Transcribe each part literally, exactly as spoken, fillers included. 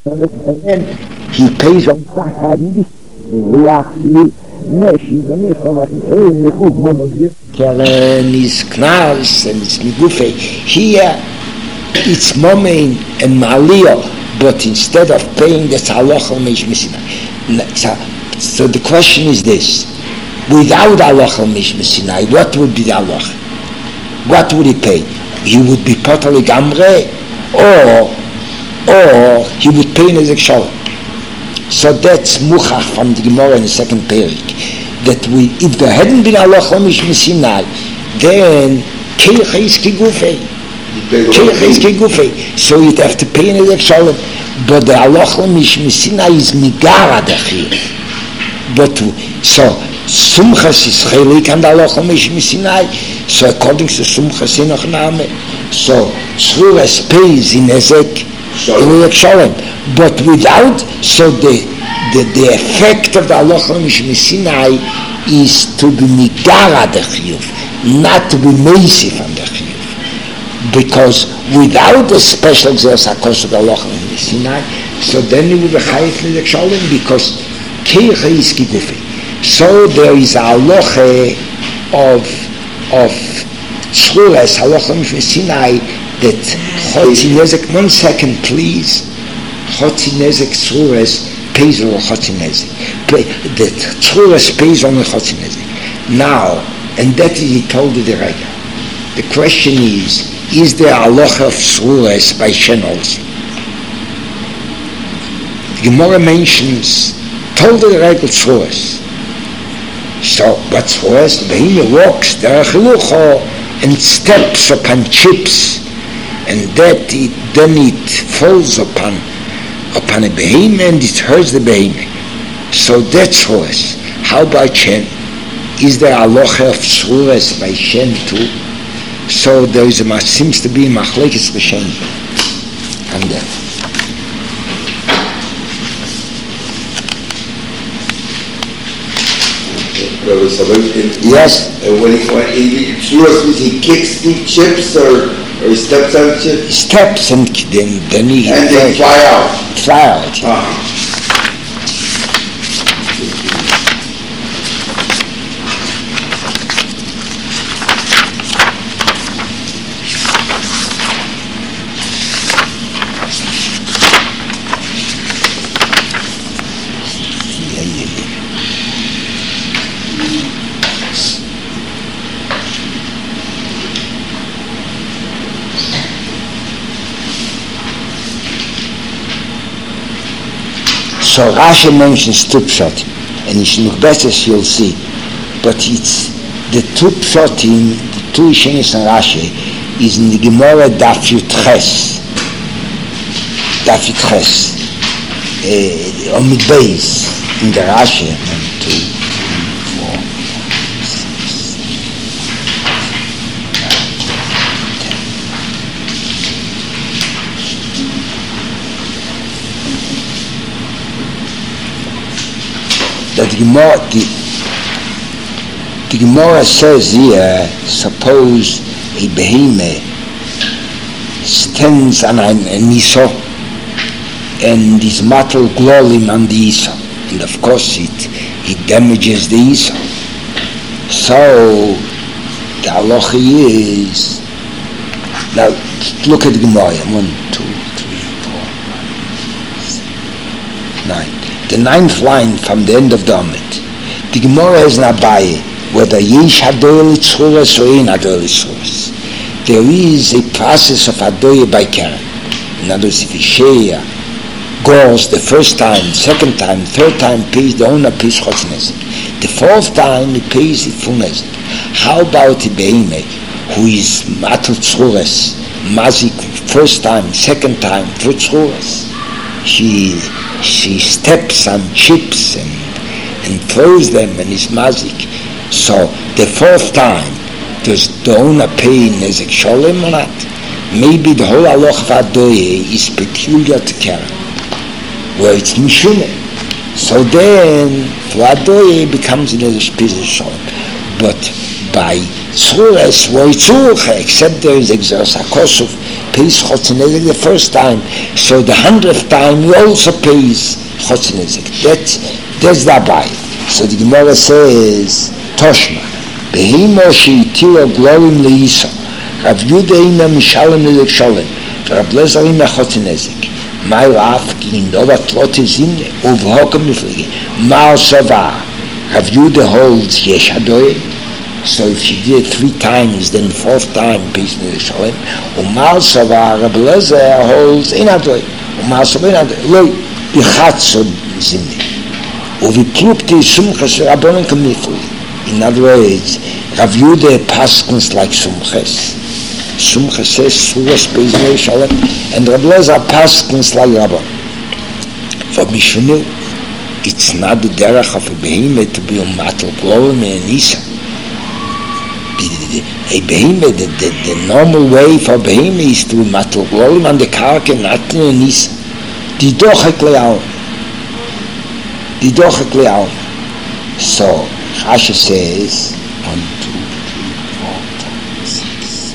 And then he pays on Sahari, Kellen is Knas and it's Migufe. Here it's Momein and Malio, but instead of paying that's Halacha Mish Messina. So the question is this: without Halacha Mish Messina, what would be the Halacha? What would he pay? He would be Potali Gamre, or or he would pay Nezek Shalom. So that's Muchach from the Gemara in the second parak. That we, if there hadn't been Halacha Mish Messina, then Keicha is Kigufei. Keicha is Kigufei. So you'd have to pay Nezek Shalom. But the Halacha Mish Messina is Migara Dechir. But so Sumchas is Chelik and Halacha Mish Messina. So according to Sumchas Enoch Name, so Tzruras pays in Nezek Shalom. But without, so the the, the effect of the Halacha Mish Messina is to be Migara the Chiyuv, not to be Meisif on the Chiyuv. Because without the special Xeras HaKos of the Halacha Mish Messina, so then you would be Chayef Nezek Shalom because Keicha is Kigufi. So there is a Halacha of of Tzruras, Halacha Mish Messina, that Chotzi Nezek, one second please, Chotzi Nezek Tzruras pays on Chotzi Nezek. That Tzruras pays on Chotzi Nezek. Now, and that is, he told it right now. The question is, is there a halacha of Tzruras by Shen also? The Gemara mentions, told the right of Tzruras. So, but Tzruras, the Behemah walks, there are Chilucho, and steps upon chips, and that it, then it falls upon upon a Behemah and it hurts the Behemah. So that's Tzruras. How about Shen? Is there a halacha of Tzruras by Shen too? So there is a, seems to be a machlekes b'Shen and that. Yes. Uh, when he when he Tzruras, he kicks the chips or or he steps on chips? He steps and then then he and they fly out. Fly out. Uh-huh. So Rashi mentions two pshatim, and in Shluch Beses you'll see, but it's the two pshatim, the two Ishenis and Rashi, is in the Gemara Daf Yutches, Daf Yutches, uh, on the base in the Rashi, one, two, three, four, six, that the Gemara, the, the Gemara says here, suppose a Behemah stands on an, an Isa and is matal glolim on the Isa, and of course it, it damages the Isa. So the halacha is, now look at the Gemara, one, two, three, four, five, six, nine. The ninth line from the end of the Amid. The Gemara is an Abaye, whether Yesh Hadoy Tzruras or Ein Hadoy Tzruras. There is a process of Hadoy by Karen. In other words, if Isheya goes the first time, second time, third time, pays the owner pays Chotz Nezek. The fourth time, he pays it full Nezek. How about the Behemah, who is Matul Tzruras, Mazik, first time, second time, third Tzruras? She she steps on chips and and throws them and is mazik. So the fourth time, does the owner pay Nezek Sholem or not? Maybe the whole halacha of Hadoye is peculiar to Karen, where it's Mishune. So then, for Hadoye it becomes Nezek Sholem. But by Tzures Voitzurcha, except there is Exeras HaKosuf, pays Chotzer Nezek the first time, so the hundredth time he also pays Chotzer Nezek. That's, that's the Abai. So the Gemara says, Toshma, Behimo she'itiro glorim le'iso, Rav Yudah ina mishalem nezek sholem, Rav Lezer ina Chotzer Nezek. My Rav, gegen Nova Tlote Zinde, Uvhokem Miflige, Mal Sava, Rav Yudah holds Yesh Hadoye. So if she did it three times, then the fourth time, pays Nezek Sholem. Umal Sava, Rav Lezer holds in Hadoye. Umal Sava in Hadoye. Lo, Bichatzo Zinde. Uviklupti Sumches Rabbonen Kamiflige. In other words, Rav Yudah paskins like Sumches. Sumches says Suras pays Nezek Sholem, and Rav Lezer paskins like Rabban. For Mishnu, it's not the derech of a behemoth to be a matal glorim and Nisa. A behemoth, the, the, the normal way for a behemoth is to be matal glorim and the karka, not in Nisa. Die dochek le'al. Die dochek le'al. So, Rashi says, one, two, three, four, five, six,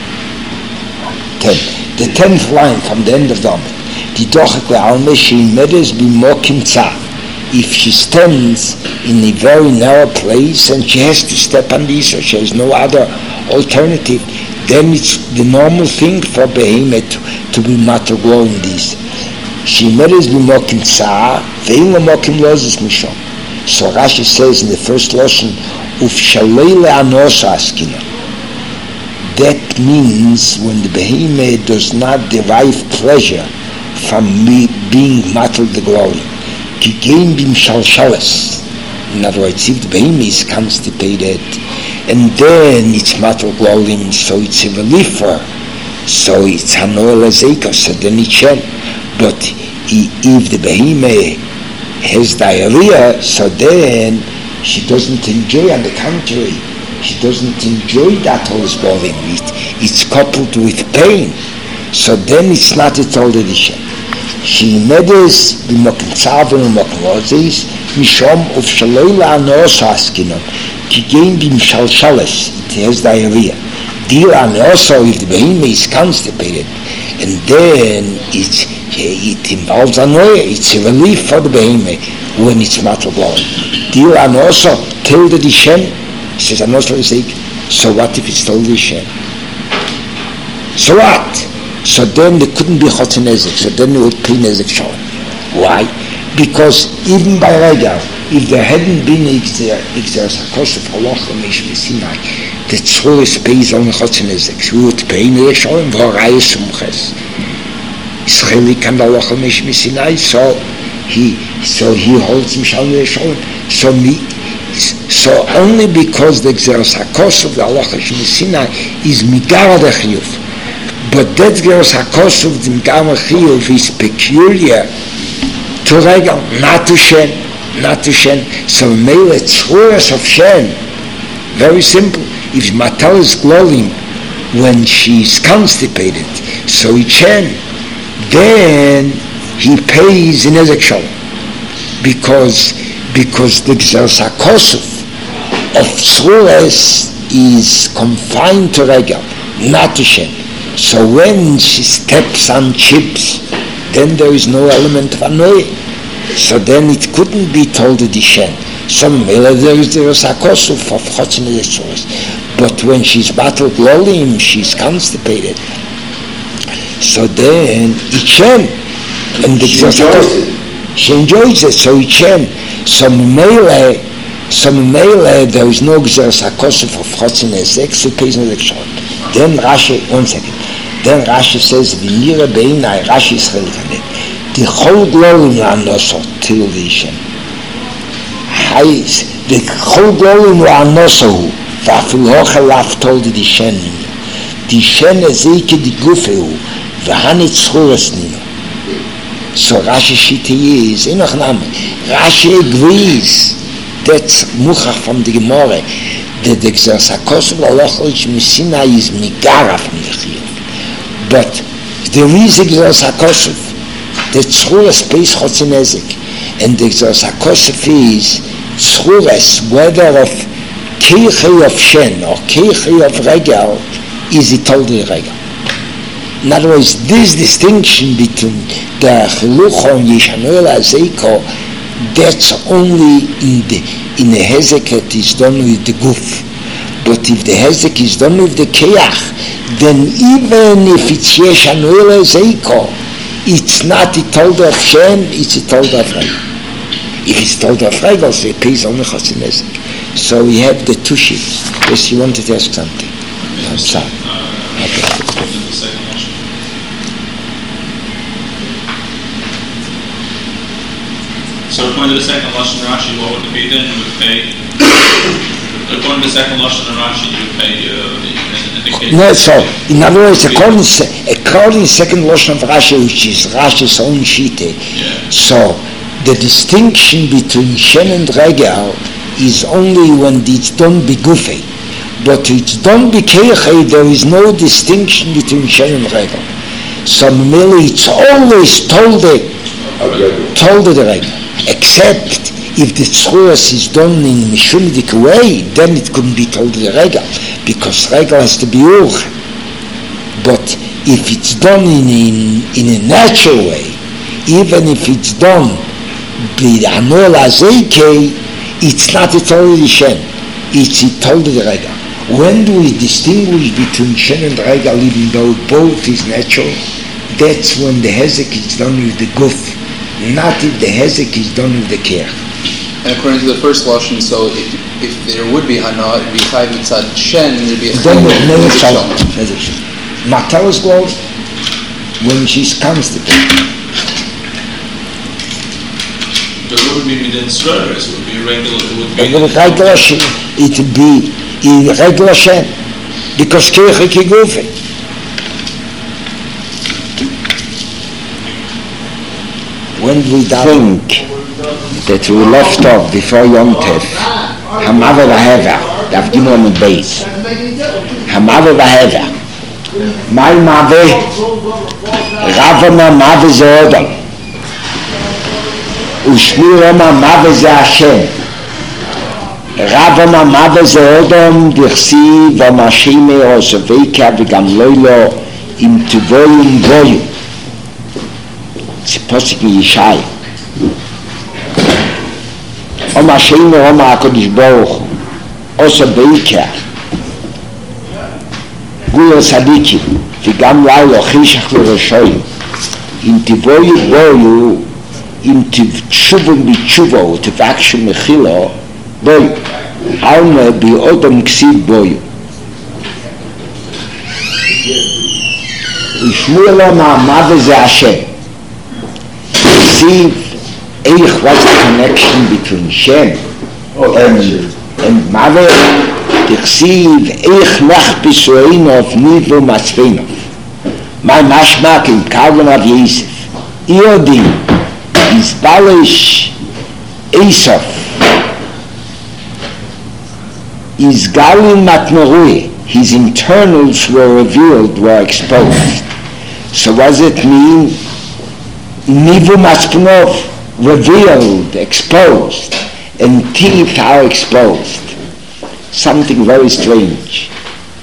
ten. The tenth line from the end of the Amid. Die dochek le'al me she medes b'mokim tzah. If she stands in a very narrow place and she has to step on this or she has no other alternative, then it's the normal thing for behemoth to, to be matoglo in this. She meres b'mokim tzah, ve'im l'mokim lozis mishom. So Rashi says in the first lesson, uf shalei le'anosa askina. That means when the behemoth does not derive pleasure from me being matal the glory. Kigein bim shalshalas. In other words, if the behemoth is constipated, and then it's matal glolim, so it's a relief for her. So it's hanoel azeka, so then it shall. But if the behemoth has diarrhea, so then she doesn't enjoy, on the contrary, she doesn't enjoy that whole glolim. It, it's coupled with pain. So then it's not at all the addition. She medes b'mokim tzav b'mokim lozis mishom of shaloi la'anos askinon ki gein b'mshalshales, it has diarrhea. Deal also if the behemoth is constipated, and then it's, it involves anoia, it's a relief for the behemoth when it's matal glory. Deal also till the dishen, says anos l'zik. So what if it's till the dishen? So what? So then there couldn't be Chotzer Nezek, so then they would pay Nezek Sholem. Why? Because even by Regal, if there hadn't been Exeras HaKosuf Halacha Meish Sinai, the Tzuris pays only Chotzer Nezek, so we would pay Nezek Sholem, V'horai Sumches. Israeli can Halacha Meish Sinai, so he, so he holds Mishal Nezek Sholem. So me, so only because the Exeras HaKosuf, the Halacha Meish Sinai, is Migara de Chiyuv. But that Exeras HaKosuf, the Migara Chiyuv, is peculiar to Regal, not to Shen, not to Shen. So Mele Tzuras of Shen, very simple. If Matal is glowing when she's constipated, so it's Shen, then he pays in Nezek Sholem. Because, because the Exeras HaKosuf of Tzuras is confined to Regal, not to Shen. So when she steps on chips, then there is no element of annoying. So then it couldn't be told the Dishen. So there is the Sakosuf of Chotzer Nezek. But when she's battled glolim, she's constipated. So then it shen. And the she enjoys it. She enjoys it, so it shen. So Mele, so Mele, there is no Exeras HaKosuf of Chotzer Nezek, so it pays Nezek. Then Rashi, one second. Then Rashi says, "V'nira beinai." Rashi is relevant. The whole glory la'anoso till the Ishem. The whole glory la'anoso v'afil hocha laf told the Ishem. The Ishem ezeke the gufeu v'hanit schuras nino. So Rashi shiti is enoch name. Rashi agrees. That's muchach from the Gemara. That the Exeras HaKosuf Halacha Misina is migara from the Chiyuv. But there is Exeras HaKosuf. The Tzuras pays Chotzer Nezek. And the Exeras HaKosuf is Tzuras, whether of Keiche of Shen or Keiche of Regel is the Tolde Regel. In other words, this distinction between the Chiluch and Yishanuel Azeiko, that's only in the in the Hezek is done with the Guf. But if the Hezek is done with the Keach, then even if it's Yishanuel Azeiko, it's not the Tolde of Shen, it's the Tolde of Regel. If it's Tolde of Regel, so it pays only Chasim Hezek. So we have the two sheets. Yes, you wanted to ask something? I'm sorry. Okay. So according to the second Lashon Rashi, what would it be then? You would pay, according to the second Lashon Rashi, you would pay uh, the, the case. No, so, in other words, according to according to second Lashon of Rashi, which is Rashi's own Shite, yeah. So the distinction between Shen and Regel is only when it's done bigufei. But it's done bikeichei, there is no distinction between Shen and Regel. So merely it's always told it, told it the Regel. Except if the tzchuas is done in Mishumidik way, then it couldn't be told the Regel, because Regel has to be Ur. But if it's done in, in, in a natural way, even if it's done by Anol Azeike, it's not a totally Shen, it's a totally Regel. When do we distinguish between Shen and Regel, even though both is natural? That's when the Hezek is done with the Guf. Not if the Hezek is done with the care. And according to the first Lashon, so if, if there would be Hana, it would be Chayv Mitzad Shen, there would be a Chayv Mitzad Shen. Matalas glory, when she comes to care. But it would be Midin Sreres, it would be regular, it would be... It would be regular Shen, it would be in regular Shen, because Kirche Kigufe. When we think that we left off before Yom Tov, Hamava v'Heva, Daf Gimel and Beis, Hamava v'Heva, my Mave, Ravama Mave ze Odom, Ushmirama Mave ze Hashem, Ravama Mave ze Odom, Dirsi v'Mashime Osaveka v'Gam Loilo im Tuvoyim Voyim. It's Posik in Yishai. Oma Sheinu, Oma HaKadosh Baruch Hu, Osa Beika, Guyel Sadiki, V'gam Lailo Chishach L'Roshoyim, Im Tivoyu Boyu, Im Tivtshuvim B'tshuvo, Tivakshu Mechilo, Boyu, Halme B'odom Ksiv Boyu. Ishmur Lo Ma'amad Ze Hashem. See, Eich, what's the connection between Shem oh, and, and Mave? Tichsiv, Eich Mech B'Sueinov, Nivu Matzveinov. My Mashmak in Kalvan of Yosef. Iodim, Izbalish, Esav, Izgalin Matnorui, his internals were revealed, were exposed. So what does it mean? Nivu Matzveinov, revealed, exposed, and teeth are exposed. Something very strange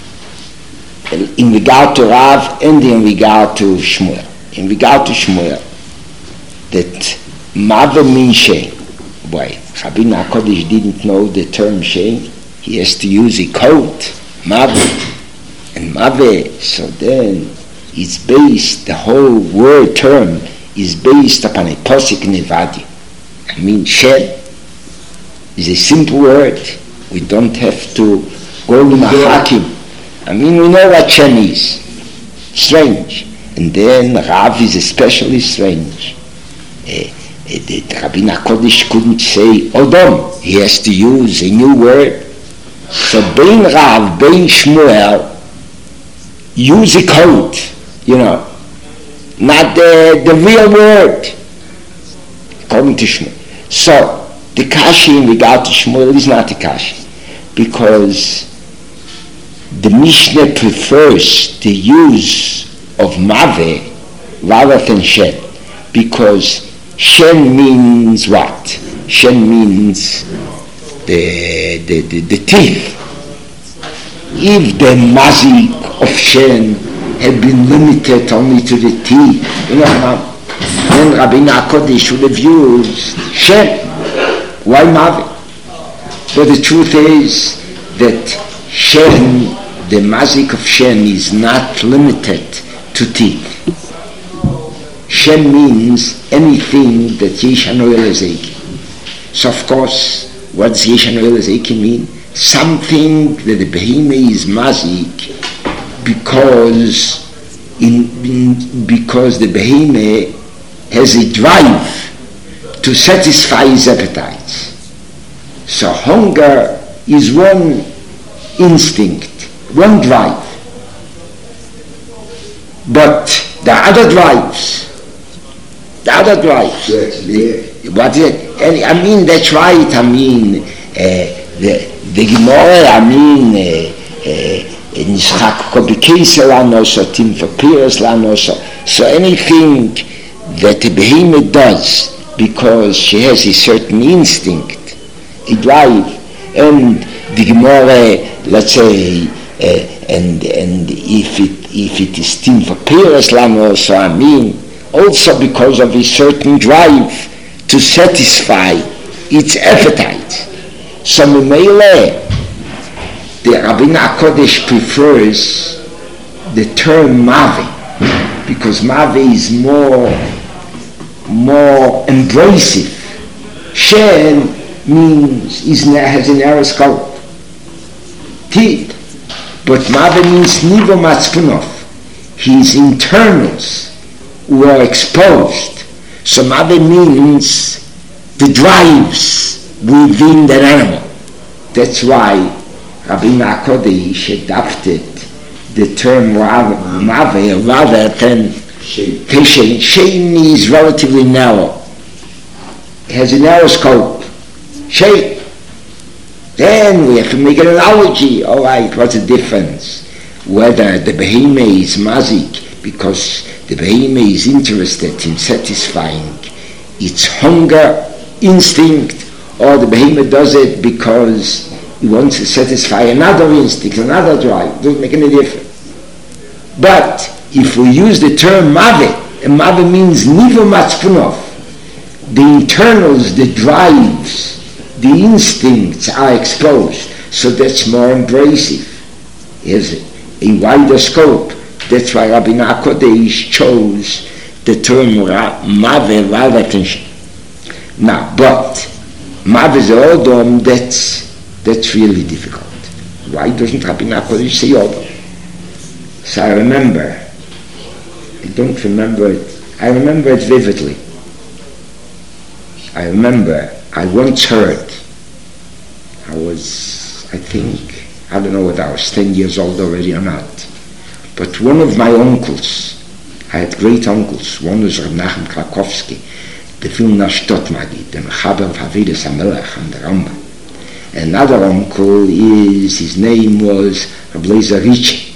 in regard to Rav and in regard to Shmuel. In regard to Shmuel, that Mave means Shen. Why? Rabbeinu HaKodesh didn't know the term Shen. He has to use a code, Mave. And Mave, so then it's based, the whole word term is based upon a posik nevadi. I mean, Shen is a simple word. We don't have to go to Mahakim. I mean, we know what Shen is. Strange. And then Rav is especially strange. Uh, uh, the Rabbeinu HaKodesh couldn't say Odom. He has to use a new word. So Bein Rav, Bein Shmuel, use a code, you know. Not the, the real word, according to Shmuel. So, the Kashi in regard to Shmuel is not the Kashi, because the Mishnah prefers the use of Mave rather than Shen, because Shen means what? Shen means the, the, the, the teeth. If the mazik of Shen had been limited only to the teeth, you know, then Rabbeinu HaKodesh should have used Shen. Why mazik? But the truth is that Shen, the mazik of Shen, is not limited to teeth. Shen means anything that Yesh Hanoel Ezeki. So of course, what does Yesh Hanoel Ezeki mean? Something that the behemoth is mazik because in, in because the behemoth has a drive to satisfy his appetites. So hunger is one instinct, one drive. But the other drives, the other drives, what is it? And I mean, that's right, I mean, uh, the, the Gemara, I mean, Nishchak Kobikese Lano, so Tim for Piras Lano, so so anything that the behemoth does because she has a certain instinct, a drive, and the Gemara, let's say, uh, and and if it if it is Tim for Piras Lano, so I mean, also because of a certain drive to satisfy its appetite. So Mimele, the Rabbeinu HaKodesh prefers the term Mavi, because Mavi is more, more embracive. Shen means, is, has a narrow scope. Teeth. But Mavi means Nivo Matzpunov. His internals were exposed. So Mavi means the drives within that animal. That's why Rabbeinu HaKodesh adopted the term Mave rather than Shein. Shein is relatively narrow. It has a narrow scope. Shein. Then we have to make an analogy. All right, what's the difference? Whether the behemoth is mazik because the behemoth is interested in satisfying its hunger instinct, or the behemoth does it because he wants to satisfy another instinct, another drive. It doesn't make any difference. But if we use the term Mave, and Mave means Nivo Matzpunov, the internals, the drives, the instincts are exposed. So that's more embracive. It has a wider scope. That's why Rabbeinu HaKodesh chose the term Mave rather than Shen. Now, but Mav is Odom, that's that's really difficult. Why doesn't Rabbeinu HaKodesh say Odom? So I remember, I don't remember it, I remember it vividly. I remember, I once heard, I was, I think, I don't know whether I was ten years old already or not, but one of my uncles, I had great uncles, one was Reb Nachum Krakowski, the Vilna Shtot Magid, the Mechaber of Havidas HaMelech and the Rambam. Another uncle is, his name was Rabbi Ricci,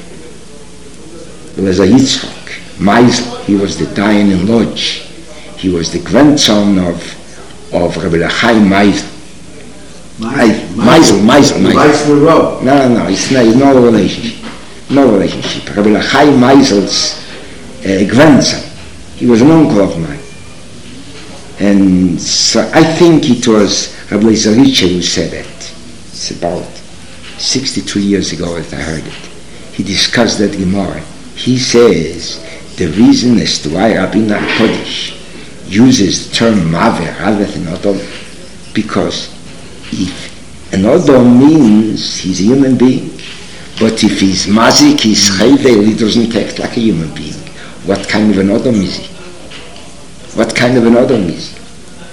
Rabbi Yitzchak Meisel. He was the Dayan in Lodz. He was the grandson of of Rabbi Chaim Meisel. Meisel, Meisel, Meisel. No, no, no, it's no, no relationship. No relationship. Rabbi Chaim Meisel's uh, grandson. He was an uncle of mine. And so I think it was Rabbi Zariche who said it. It's about sixty-two years ago that I heard it. He discussed that Gemara. He says the reason as to why Rabbeinu HaKodesh uses the term Maveh rather than Odom, because if an Odom means he's a human being, but if he's Mazik, he's Chayvel, he doesn't act like a human being. What kind of an Odom is he? What kind of an Odom is he?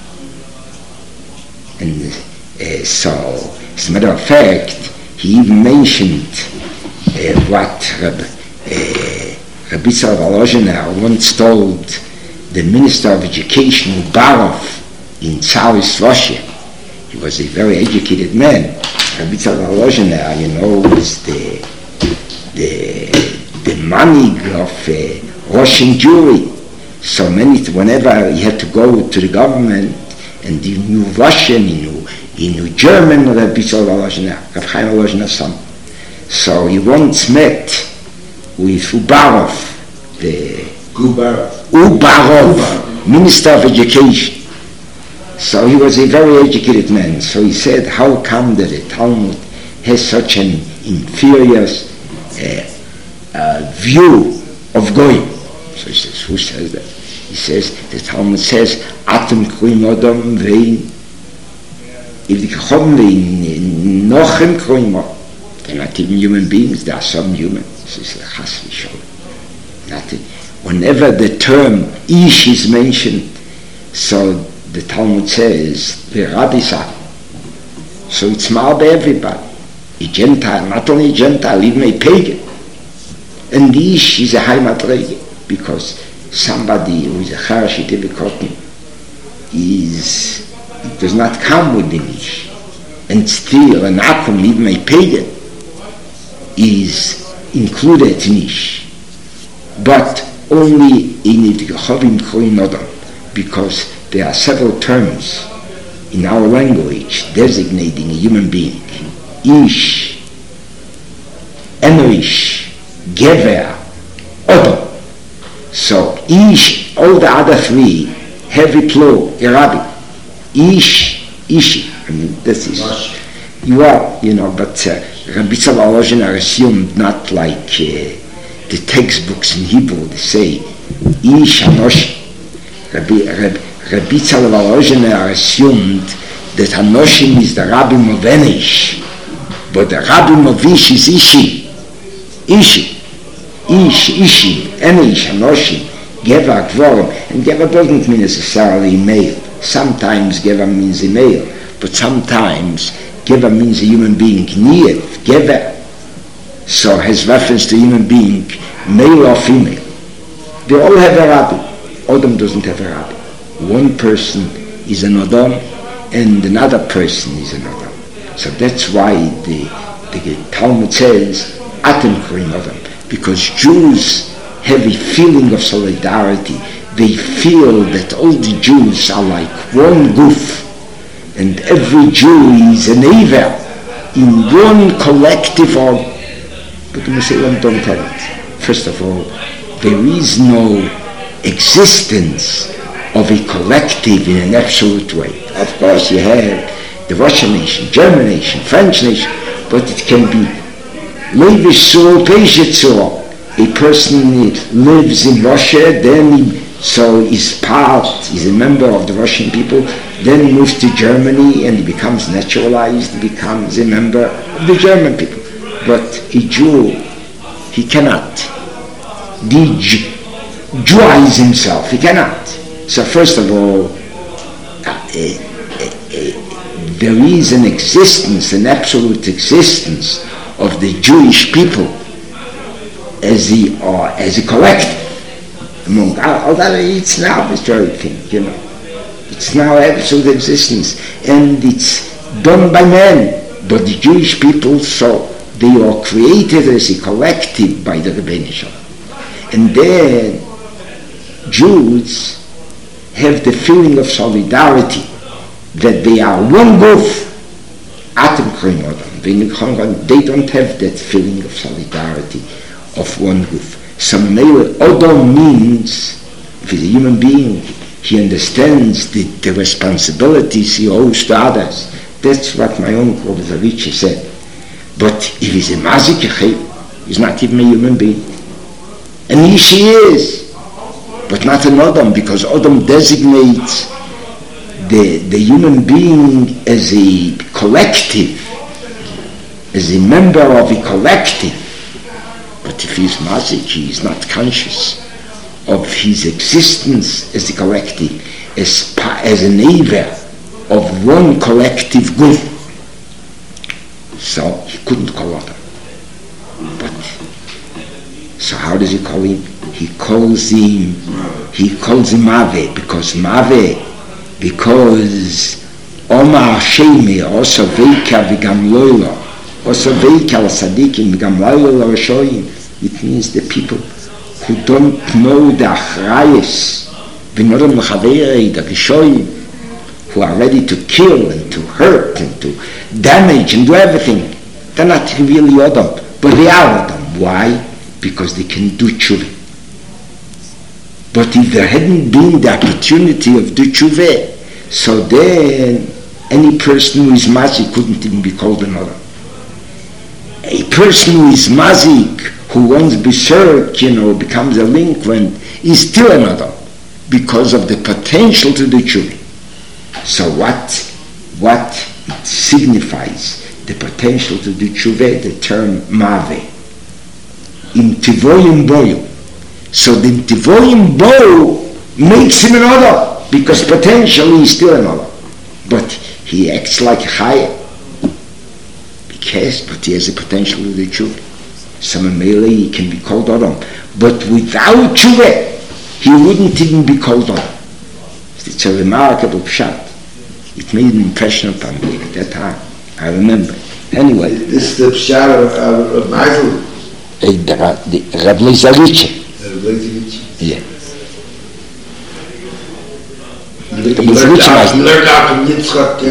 And uh, so, as a matter of fact, he even mentioned uh, what Rabbi uh, Rabbi Tzal Volozhiner once told the Minister of Education, Ubarov, in Tsarist Russia. He was a very educated man. Rabbi Tzal Volozhiner, you know, was the the the manig of uh, Russian Jewry. So many, whenever he had to go to the government, and he knew Russian, he knew, in German, Reb Bitzel Volozhin, Reb Chaim Volozhin's son. So he once met with Ubarov, the Ubarov. Ubarov, Minister of Education. So he was a very educated man. So he said, how come that the Talmud has such an inferior uh, uh, view of Goyim? So he says, who says that? He says, the Talmud says, Atem kroim odom vein, if the Chacham vein nochem kroim odom. They're not even human beings, they are some humans. This is chas v'sholem. Not it. Whenever the term ish is mentioned, so the Talmud says, v'radisa. So it's mal by everybody. A Gentile, not only a Gentile, even a pagan. And the ish is a high madrege, because somebody who is a Charashi Tibikotin is, it does not come with the ish. And still, an akum, even a pagan, is included in ish. But only in it Chovim Koin Odom, because there are several terms in our language designating a human being. Ish, Enorish, Gever, Odom. So Ish, all the other three have a plural, Arabic. Ish, Ishi. I mean, this is you are, you know, but uh, Rabbi Bitzel Volozhin are assumed not like uh, the textbooks in Hebrew. They say Ish Anoshi. Rabbi Rabbi Bitzel Volozhin are assumed that Anoshim is the Rabbim of Enish, but the Rabbim of Ish is Ishi. Ishi. Ish, Ishi, Enish, Anoshim, Geva, Kvorim. And Geva doesn't mean necessarily male. Sometimes Geva means a male, but sometimes Geva means a human being, Niev, Geva. So has reference to human being, male or female. They all have a rabbi. Adam doesn't have a rabbi. One person is an Adam, and another person is an Adam. So that's why the, the Talmud says, Atem Korim Adam. Because Jews have a feeling of solidarity. They feel that all the Jews are like one goof, and every Jew is an Eiver in one collective of. But the Muslim don't have it. First of all, there is no existence of a collective in an absolute way. Of course, you have the Russian nation, German nation, French nation, but it can be Levish Sur, Peshet Sur. A person lives in Russia, then he so is part, is a member of the Russian people, then he moves to Germany and he becomes naturalized, he becomes a member of the German people. But a Jew, he cannot de-Jewize himself, he cannot. So first of all, uh, uh, uh, there is an existence, an absolute existence of the Jewish people as the or as a collective. Among all that, it's now this very thing, you know. It's now absolute existence, and it's done by men. But the Jewish people, so they are created as a collective by the Rebbeinu Shalom. And then Jews have the feeling of solidarity that they are one goof. Atem Korim Odom. They don't have that feeling of solidarity of one goof. Some Odom means, if he's a human being, he understands the, the responsibilities he owes to others. That's what my uncle Zavitch said. But if he's a mazik, he's not even a human being. And he she is, but not an Odom, because Odom designates the, the human being as a collective, as a member of a collective. But if he's mazik, he is not conscious of his existence as a collective, as, as an Eiver of one collective group. So he couldn't call Adam. But so how does he call him? He calls him he calls him Mave, because Mave, because Omar Shemi also Veika Vigam Loila, also Veika al Sadikim Vigam Loila Rashoim. It means the people who don't know the Achrayes, V'nodam L'Chaverei, the Rishoim, who are ready to kill and to hurt and to damage and do everything, they're not really Adam, but they are Adam. Why? Because they can do tshuva. But if there hadn't been the opportunity of the tshuva, so then any person who is mazik couldn't even be called an Adam. A person who is mazik, who once berserk, you know, becomes a delinquent, is still an Adam because of the potential to do tshuva. So what, what it signifies, the potential to do tshuva, the term mave. In tivoyim boyu. So the tivoyim boyu makes him an Adam because potentially he's still an Adam. But he acts like a chaya. Because, but he has the potential to do tshuva. So Mamele, he can be called Adam. But without tshuva, he wouldn't even be called Adam. It's a remarkable pshat. It made an impression upon me at that time. I remember. Anyway. This is the pshat of, of, of Michael. The Rav Lezavitch. Yeah. You learned out, you learned out from Yitzchak.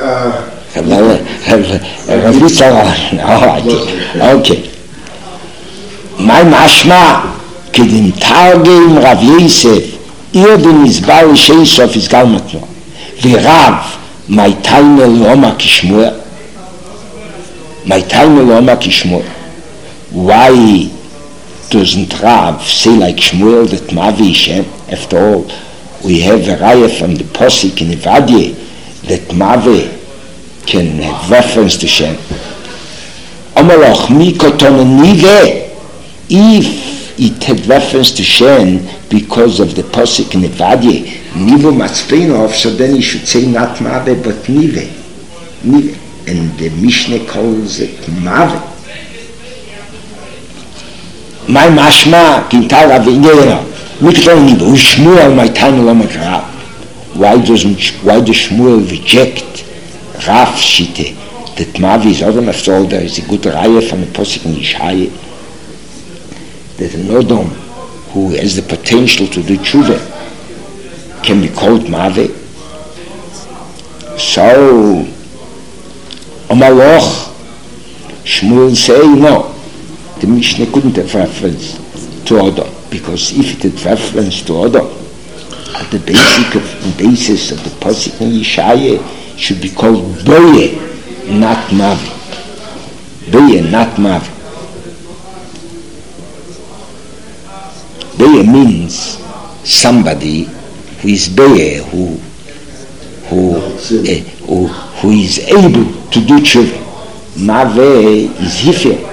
Rav Yitzchak. Okay. My mashma kedim targim Rav Yosef ir b'mizbar sheisov is galmatno v'Rav my time l'oma kishmur my time l'oma kishmur. Why doesn't Rav say like Shmuel that Mavi is Shem? After all, we have a raya from the Posik in Evadye that Mavi can have reference to Shem. Omeloch mikoton nive. If it had reference to Shem because of the Posik in Evadye, Nivu Matzpeinov, so then he should say not Mavi but Nive. Nive. And the Mishnah calls it Mavi. My mashma kintara v'ingera mikton nivu Shmuel my time lo makra. Why doesn't why does Shmuel reject Rav shite that Mavi is Adam? After all, there is a good raya from the Posik in Yishaya that an Adam who has the potential to do tshuva can be called Mavi. So Omaloch Shmuel say no. The Mishnah couldn't have reference to Adam, because if it had reference to Adam, at the basic of the basis of the Pasuk in Yeshaya should be called Boye, not Mavi. Boye, not Mavi. Boye means somebody who is Boye, who who uh, who who is able to do tshuva. Mavi is Hifel.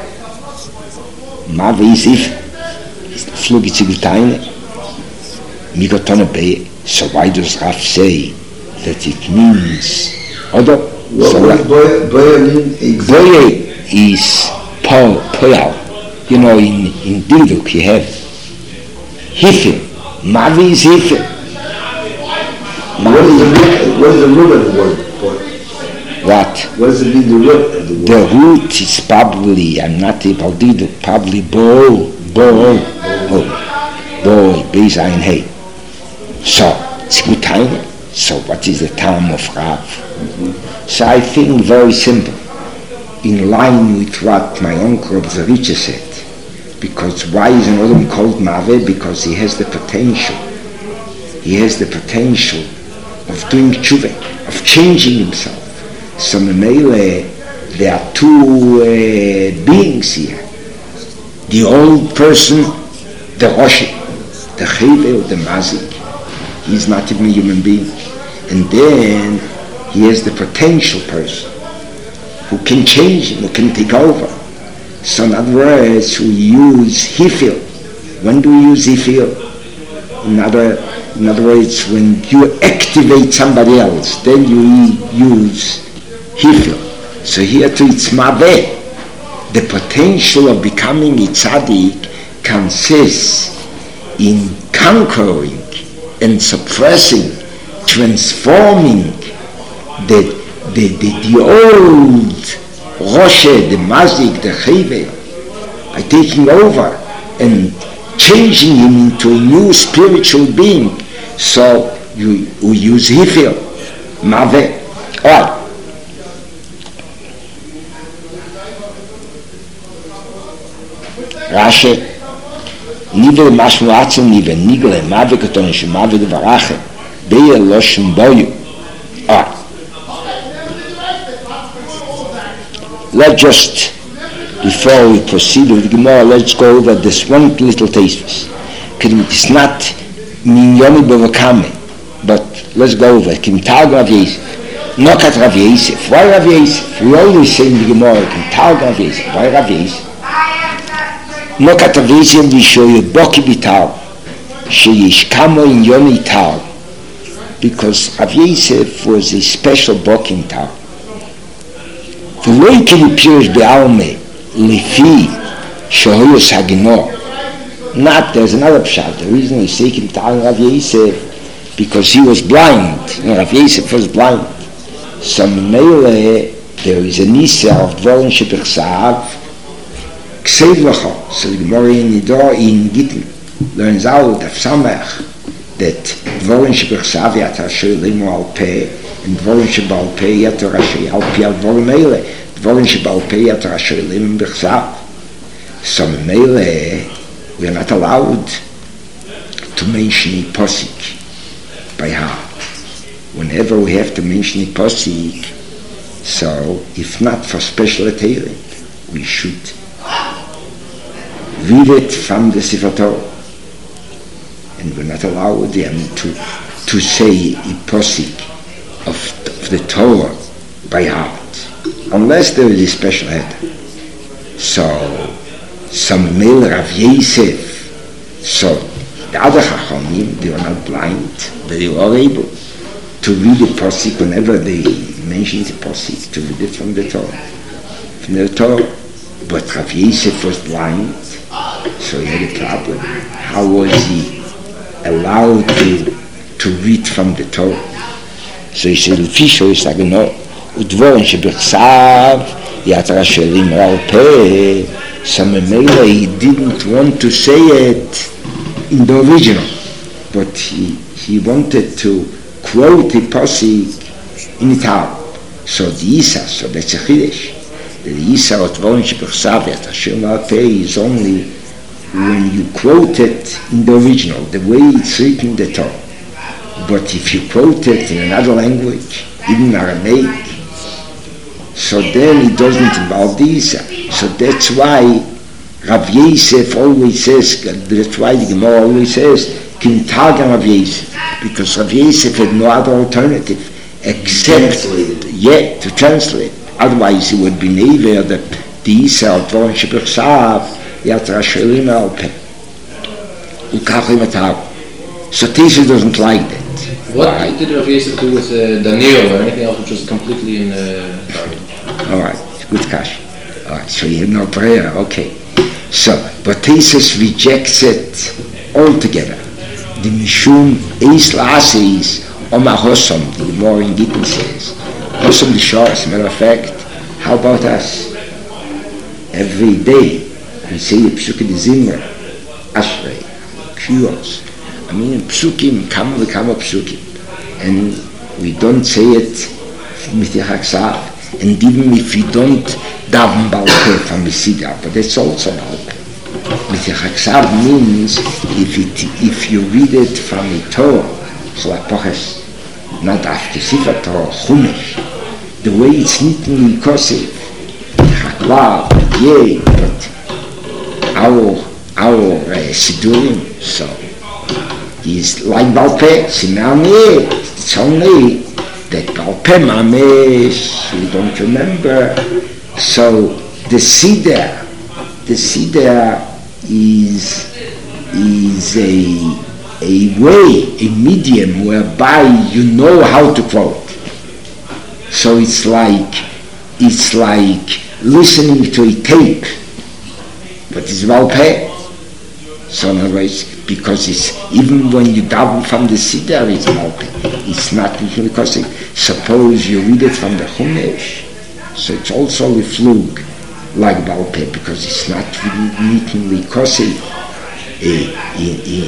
Mavi is if flug it zigutayne migotone beye. So why does Rav say that it means Odo? What So does boye, boye mean exactly? Boye is Paul Poyal. You know, in in Dilduk you have Hifel. Mavi is Hifel. What is the root, what is the root of the word boye? What? What does it mean, the root of the word? The root is probably, I'm not able to do, probably bo, bo, bo, bo, beis ein hey. So, it's good time. So what is the time of Rav? Mm-hmm. So I think very simple, in line with what my uncle Obzavitch said. Because why is an Adam called Mave? Because he has the potential. He has the potential of doing tshuva, of changing himself. So Memele, there are two uh, beings here. The old person, the Rosh, the Chayve or the Mazik. He's not even a human being. And then he has the potential person who can change him, who can take over. So in other words, we use Hifil. When do we use Hifil? In other, in other words, when you activate somebody else, then you use Hifil. So here too it's Maveh. The potential of becoming a tzaddik consists in conquering and suppressing, transforming the the the, the old Roshe, the Mazik, the Chayve, by taking over and changing him into a new spiritual being. So you, you use Hifil. Mave. Alright. Rashi, nivel mashmuatzim nivel nigle mave katon shemave devarache beye loshem boyu. Alright. Let's just, before we proceed with the Gemara, let's go over this one little taste. It's not minyomi b'vakame, but let's go over it. Kim Tal Rav Yosef. Not at Rav Yosef. Why Rav Yosef? We always say in the Gemara, Kim Tal Rav Yosef. Why Rav Yosef? Not at Rav Yosef, we show you Boki B'Tal, sheyish kamo in Yomi Tal, because Rav Yosef was a special Boki in Tal. ולא יקלי פירוש בעלמה לפי שהיו סגנו. Not, there's another pshat. The reason he's taking Tal Rav Yosef, because he was blind. You know, Rav Yosef was blind. So Mele, there is a Nisa of Dvorin Shepechsav, Ksev Lacha. So the Gemara in Nidor in Gittin learns out of Samach that Dvorin Shepechsav Yat Hashem Limu Al Peh, and Dvorin Shebal Peh Yat Rashi Al Peh Al Dvorim Mele. Dvorin Shebal Peh Yat Rashi Limu Bechsav. So Mele, we are not allowed to mention a posik by heart. Whenever we have to mention a posik, so if not for special attailing, we should read it from the Sefer Torah. And we're not allowed them to, to say a posik of, of the Torah by heart, unless there is a special header. So, some male Rav Yosef, so the other Chachamim, they were not blind, but they were able to read the posik whenever they mentioned the posik, to read it from the Torah, from the Torah. But Rav Yosef was blind, so he had a problem. How was he allowed to, to read from the Torah? So he said, Fisho is like, no, Udvorin Shebechsav, Yat Rashelim Al Peh. So Memela, he didn't want to say it in the original, but he, he wanted to quote the posik in Italian. So the Isa, so that's a Chiddush. The Isa Udvorin Shebechsav, Yat Rashelim Al Peh is only when you quote it in the original, the way it's written in the Torah. But if you quote it in another language, even Aramaic, so then it doesn't involve the Isa. So that's why Rav Yosef always says, that's why the Gemara always says, Kim Targum Rav Yosef, because Rav Yosef had no other alternative except yet to translate. Otherwise he would be never that the Isa of Dvorin Shebechsav Yat Rashelim Al Peh Ukachim Atau. So Tisha doesn't like that. What right. did Rav Yosef do with uh, Daniel or anything else which was completely in uh, garbage? All right, good cash. All right, so you have no prayer, okay. So, but Tisha rejects it altogether. The Mishum Eis La'aseis Oma Hosom, the Gemara in Gittin says. Hosom the Shor, as a matter of fact, how about us? Every day we say the Psukim the Zimra, Ashrei, Kiyos. I mean, Psukim, Kama v'Kama Psukim. And we don't say it Mitich HaKsav. And even if you don't daven Baal Peh from the Siddur, but that's also Baal Peh. Mitich HaKsav means if it, if you read it from the Torah, Chlapoches, not after Sefer Torah, Chumash, the way it's neatly Kosef, Chaklav, yay, but our, our uh, Siddurim, so is like Baal Peh, Simani, it's only that Baal Peh Mamesh, we don't remember. So the Siddur, the Siddur is, is a, a way, a medium whereby you know how to quote. So it's like, it's like listening to a tape, but it's Baal Peh. So in other words, because it's, even when you daven from the Siddur, it's Baal Peh. It's not because it, suppose you read it from the Chumash, so it's also a flug like Baal Peh, because it's not really neatly kosei. in in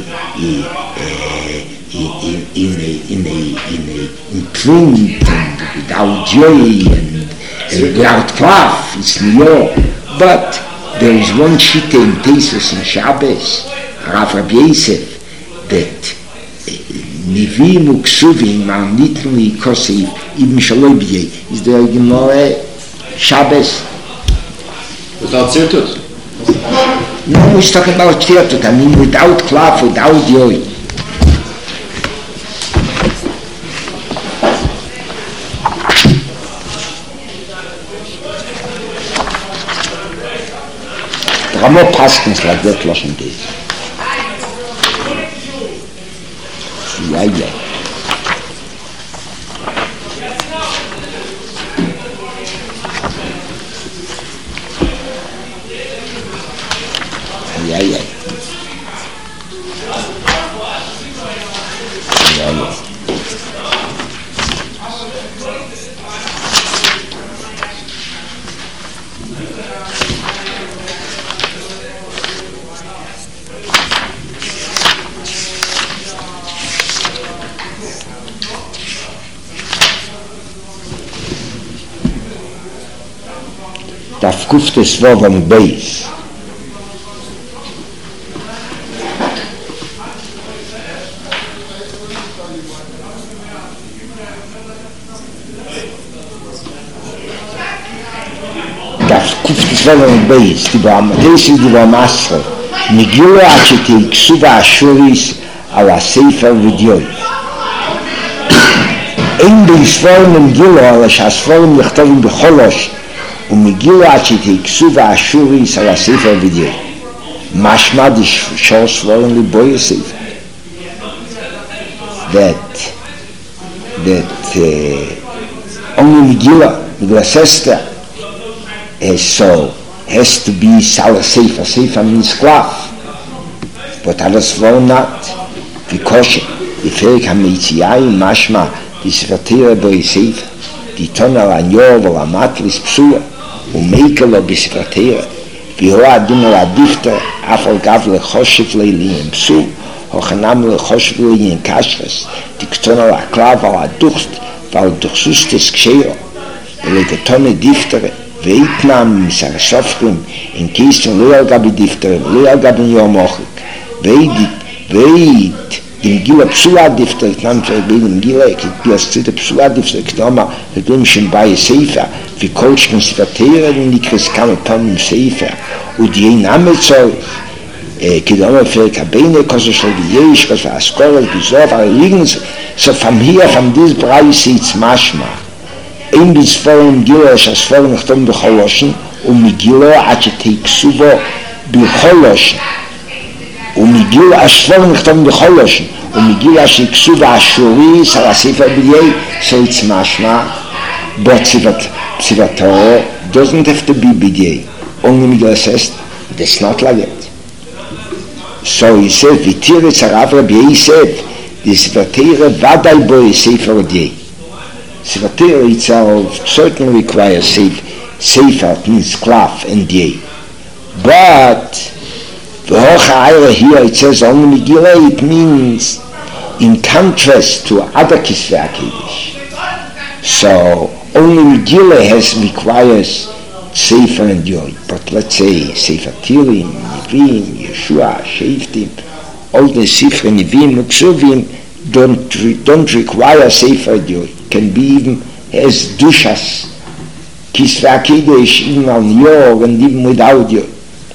in in a in a in a in print and without joy and, and without cloth. It's New. But there is one shite in Tesos in Shabbos, Rav Rabbi Yosef, that Nivim uksuvim are literally kosef even shaloi b'yei. Is there Gemara Shabbos? Without Zirtut? No, he's talking about Zirtut. I mean without cloth, without joy. There are more paskins like that Lashon days. Yeah, yeah. Yeah, yeah. Yeah, yeah. Daf Kuftes Vavam Beis. Daf Kuftes Vavam Beis. Die Bahamadesi, die Bahamasre. Megillah Achete Ksuva Ashuris ala Sefer V'Dyoy. Ein Beisforim Megillah ala Shasforim Yechtovim B'Cholosh ומגילה עד שתקסו והשוריס על הספר ודיו. משמע דשור סבורם לבוי הספר. That, that uh, only Megillah, Megillah Sester, uh, so has to be Sala Sefer. Sefer means cloth. But other svorm not. Because the Ferik HaMeitziayim Mashma, the Sefer Boi Sefer, die Tonal Anyor or Amatlis Psula, ומקלו בספרתיה, והוא הדין על הדיפטר, אף על גב לחושב ליליין פסול, הוכנם לחושב ליליין קשרס, תקטון על הקלב, על הדוכסט, ועל דוכסוסטס קשירו, ולתתון הדיפטר, ואיתנם מסרסופרים, אין קייסטון לא על גבי דיפטר, לא על גבי יום אוחק, ואידית, ואידית, die Megillah Psula Difter, ich nannte bei dem Megillah, ich habe das dritte Psula Difter, ich nehme, wir bin schon bei Sefer, wie Kolsch kann sich vertehren, in die Christkame Pan im Sefer, und die Name soll, ich nehme für Kabine, koste schon die Jesch, was für Askola, die Sof, aber liegen so von hier, von diesem Bereich, sieht Maschma, ein bis vor dem Megillah, ist das vor dem Achtung Becholoschen, und Megillah hat die Ksuvo Becholoschen, ומגילה השפור נכתוב בחולושן, ומגילה שיקסו והשוריס על הספר בדיי, so it's mashma, but Tzivatoro doesn't have to be b'diay. Only Megillah says, that's not like it. So he said, V'tiretz Rav Rabbi Yosef, the Tzivatoro vadai boi sefer b'diay. Tzivatoro itself certainly requires sefer, means cloth and diay. But here it says only Megillah, it means in contrast to other Kisvei HaKiddush. So only Megillah has requires Sefer and Yoy. But let's say Sefer Tilim, Nivim, Yeshua, Sheiftim, all the Sefer Nivim, Uksuvim don't, don't require Sefer and Yoy. Can be even as Dushas Kisvei HaKiddush, even on Yor and even without Yoy.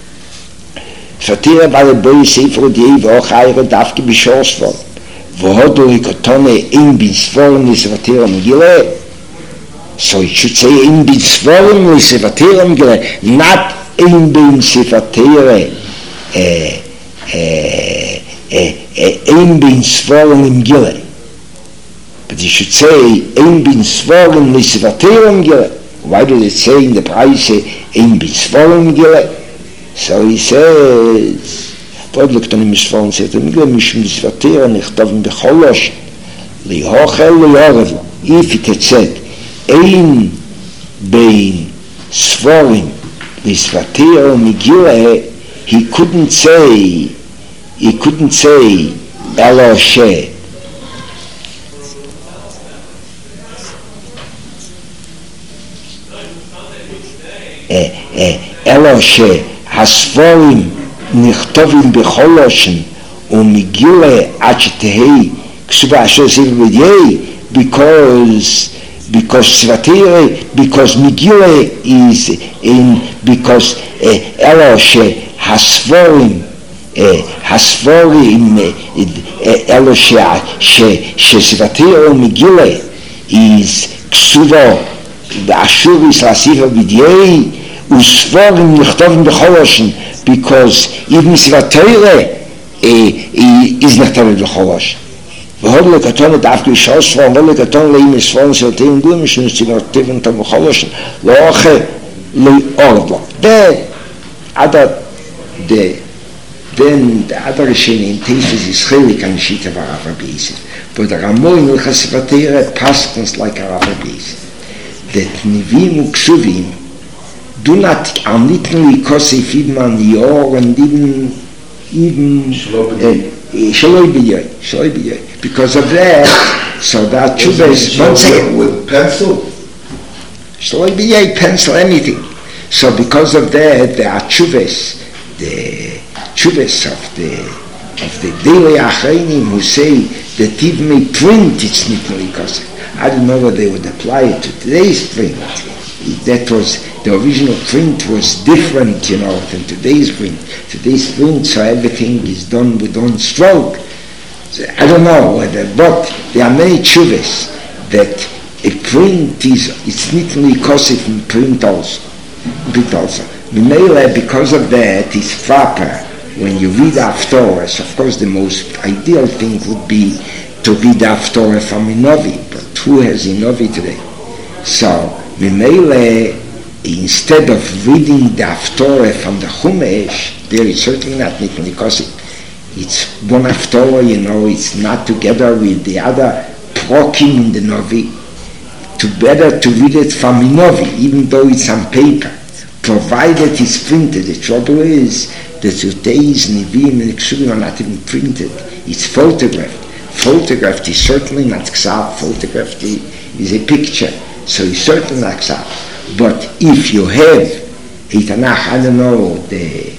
Satira war der Boi Sefer die Woche ihre Dafke beschoss worden. Wo hat er die Kotone in Binsforen ist Satira Megillah? So it should say in Binsforen ist Satira Megillah, not in Binsforen in Binsforen Megillah. But you should say in Binsforen ist Satira Megillah. Why did it say in the price in Binsforen Megillah? So he says, ועוד לקטנים מספורן, זה תמיגלה משום דסוותר, נכתבים בחולוש, ליהוכל ליהורב, if it had said, אין בין ספורים, דסוותר ומגילה, he couldn't say, he couldn't say Elo She. Elo She הספורים נכתובים בכל לשון ומגילה עד שתהי כתובה אשר ספר בדיי, because because Svatira, because Megillah is in, because Elo She Hasforim, Hasforim, Elo She Svatira Megillah is Ksuva, Ashur is Lasifa B'Diei, Usforim Nechtovim B'Choloshin, because even Svatira is Nechtovim B'Choloshin. והוד לקטון את אף כבישו ספורם, והוד לקטון לאם ספורם סרטים גויים, שנציבותיו נתנו חולושן, לא אוכל, לא אורד לו. Then, other, the, then the other Rishonim, Teifes is Chelik and Shita of Rav Rabbi Yosef. But the Ramoin Ilchas Vatera pastors like Rav Rabbi Yosef. That Nivim Uksuvim do not, are not only Kosef even on the Yor and even, even, Shaloi B'Yoy, Shaloi B'Yoy. Because of that, so that Chubes, one second. With pencil? Shaloi B'Yoy, pencil, anything. So because of that, the Chubes, the Chubes of the of the daily Achreinim who say that even may print it's Nitnoi Kosef. I don't know whether they would apply it to today's print. That was, the original print was different, you know, than today's print. Today's print, so everything is done with one stroke. So I don't know whether, but there are many tshuvas that a print is, it's neatly Kosef in print also. Print also. Memele, because of that, is proper when you read Haftorah. Of course, the most ideal thing would be to read Haftorah from Inovi, but who has Inovi today? So, Memele, instead of reading the Haftorah from the Chumash, there is certainly not Nitnoi Kosef. It's one Haftorah, you know, it's not together with the other prokim in the Novi. To better to read it from Novi, even though it's on paper, provided it's printed. The trouble is that today's Nevi'im and Ksuvim are not even printed. It's photographed. Photographed is certainly not Ksav. Photographed is a picture. So it's certainly not Ksav. But if you have a Tanakh, I don't know, the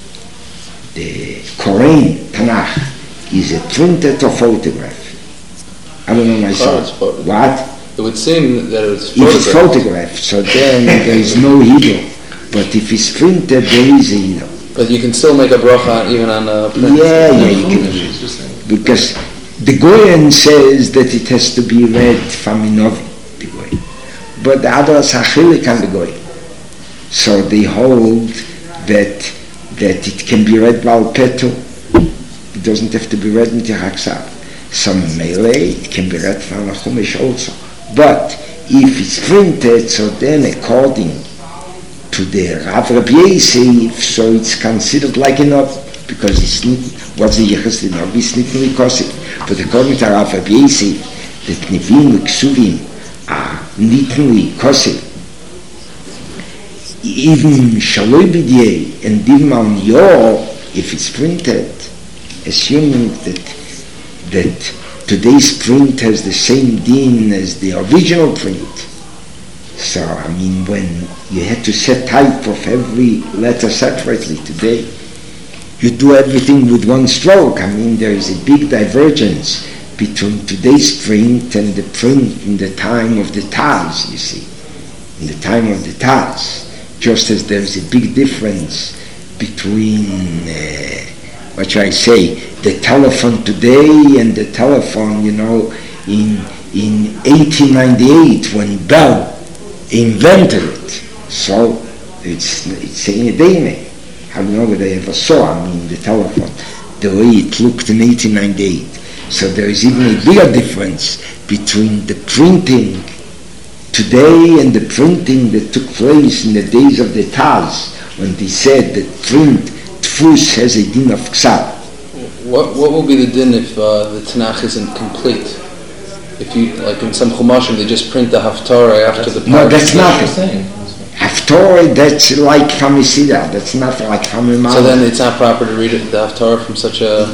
the Koran Tanakh, is it printed or photographed? I don't know myself. What? It would seem that it's photographed. If it's photographed, so then there is no Hiddur. But if it's printed, there is a Hiddur. But you can still make a bracha even on a print. Yeah, yeah, you can. Because the Goyen says that it has to be read from Inovi, the Goyen. But the others are chilik on the Goyen. So they hold that that it can be read Baal Petu. It doesn't have to be read in Tichaksav. Some melee, it can be read from a Chumash also. But if it's printed, so then according to the Rav Rabbi Yosef, so it's considered like enough, because it's not, what's the Yichus enough, it's not only Kosef. But according to Rav Rabbi Yosef, that Nevim and Ksuvim are not only Kosef, even Shaloi B'Diei and even on Yor, if it's printed, assuming that that today's print has the same din as the original print. So, I mean, when you had to set type of every letter separately today, you do everything with one stroke. I mean, there is a big divergence between today's print and the print in the time of the Taz, you see. In the time of the Taz. Just as there's a big difference between, uh, what should I say, the telephone today and the telephone, you know, in in eighteen ninety-eight when Bell invented it. So it's it's in a day. I don't know whether I ever saw, I mean, the telephone, the way it looked in eighteen ninety-eight. So there is even a bigger difference between the printing today and the printing that took place in the days of the Taz, when they said that print, Tfus, has a din of Ksav. What what will be the din if uh, the Tanakh isn't complete? If you, like in some Chumashim, they just print the Haftarah after the No, that's nothing. Haftorah, that's like from a Siddur, that's not like from a So then it's not proper to read it, the Haftorah from such a...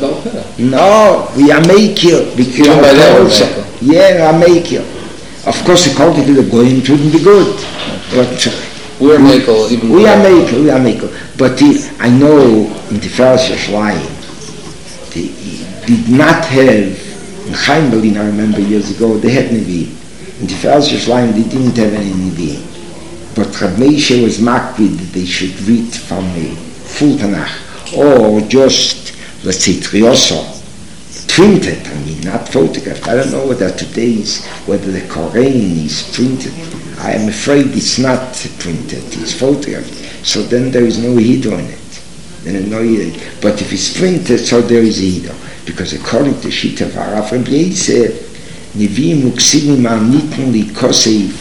No, we are making we Even by that we're also. making. Yeah, I make you. Of course, according to the Goyim, it wouldn't be good. But We're makel, even... we are making, we are making. But the, I know in the first Yerushalayim, they did not have, in Chaim Berlin, I remember years ago, they had Nevi'im. In the first Yerushalayim, they didn't have any Nevi'im. But Rav Meishe was makpid that they should read from a full Tanakh, or just, let's say, Trioso, printed, I mean, not photographed. I don't know whether today is, whether the Koran is printed. I am afraid it's not printed, it's photographed. So then there is no Hidro in it. Then no Hidro. But if it's printed, so there is a Hidro. Because according to Shita of Arav Rabbi Yosef, Nevi'im uksinim anitn li kosev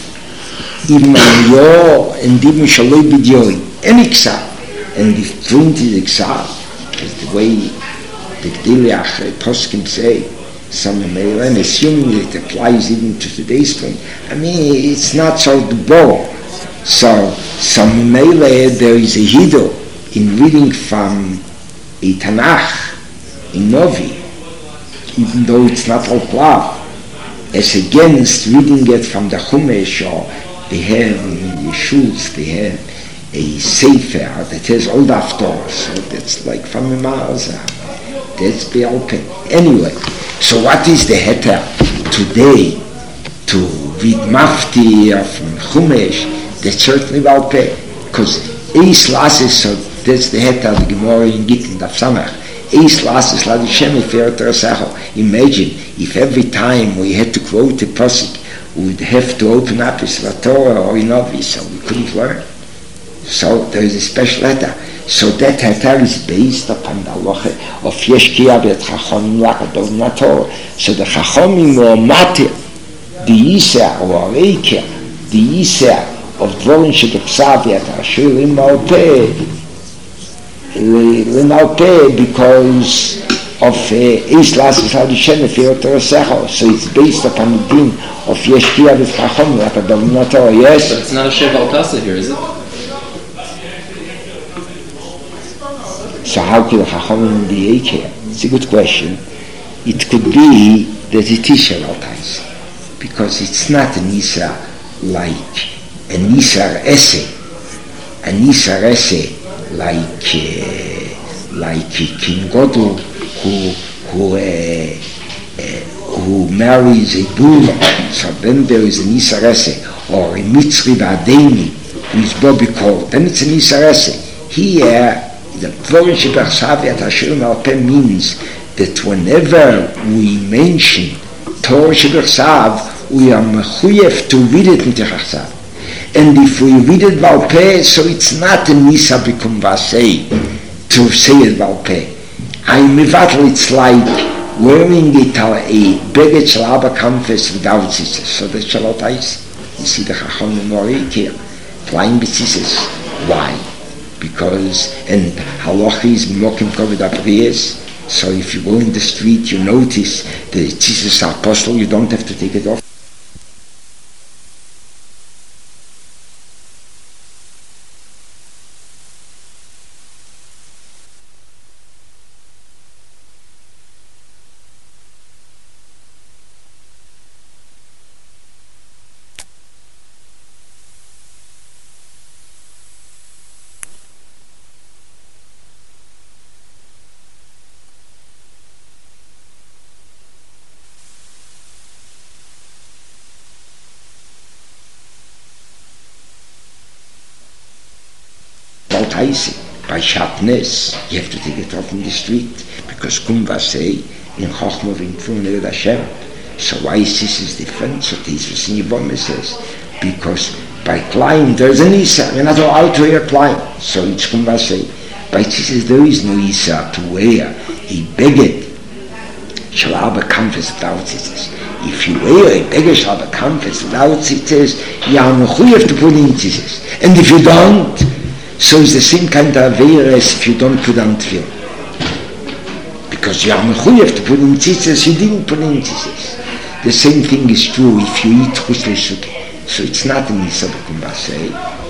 im yo and even shaloi b'dioi en iksav. And if printed iksav, is the way the Gdiliach Poskim say, some and assuming it applies even to today's print, I mean, it's not so the bow. So, some Mele, there is a Hido in reading from a Tanakh in Novi, even though it's not all Plav, as against reading it from the Chumash, or they have in the Shuls, they have a Sefer that has all the Haftorah, so that's like from a Ma'azah. That's Be'alpeh. Anyway, so what is the heter today to read Mafti from Chumash? That's certainly Be'alpeh, because Eis Lasis, so that's the heter of the Gemara in Gittin, Daf Samach. Eis Lasis, Ladi Shemi Fer Terasecho. Imagine if every time we had to quote a pasuk, we would have to open up his Torah or in Novi, so we couldn't learn. So there is a special heter. So that heter is based upon the halacha of Yeshkia bet Chachomim lachadov nator. So the Chachomim were matir, the Yisra or Reiker, the Yisra of dvorim shebepsav yat asher l'malpeh, l'malpeh because of Eis Lasis Hadishen Fer Terasecho. So it's based upon the din of Yeshkia bet Chachomim lachadov nator. Yes. But it's not a Shev Al here, is it? So how could Chachamim be Eiker? It's a good question. It could be that it is Sheval Taisa, because it's not a Nisa like a Nisar Esse, a Nisar Esse like uh, like King Godel who who uh, uh, who marries a Bula. So then there is a Nisar Esse, or a Mitzri Ba'adeni who is Bobby called. Then it's a Nisar Esse. Here. The Dvorim Shebepsav Yat Asher L'Malpeh means that whenever we mention Torah Shebepsav, we are mechuyev to read it in Techachsav. And if we read it Balpeh, so it's not a Nisa B'kum Vasei to say it Balpeh. I'm mevatel, it's like wearing it a beged shel Abba Kamfes without tzitzis. So that's Shalot Ais. You see the Chacham Morik here, flying b'tzitzis. Why? Because, and halacha is mokim kovid apriyes, so if you go in the street, you notice the tzitzis apostle, you don't have to take it off. By sharpness, you have to take it off in the street, because Kumva say in Chochma v'Imtfun Ered Hashem. So why is this is different? So this is in Yibome says, because by Klein there's an Isa, we're not allowed to wear Klein. So it's Kumva say, by this is there is no Isa to wear a beged shall have a canvas without tzitzis. If you wear a beged shall have a canvas without tzitzis, you are mechuyev to put in tzitzis. And if you don't, so it's the same kind of avera as if you don't put on tefillin. Because you are mechuyev to put in tzitzis, you didn't put in tzitzis. The same thing is true if you eat chutz lesuke. So it's not an isa b'kum basei.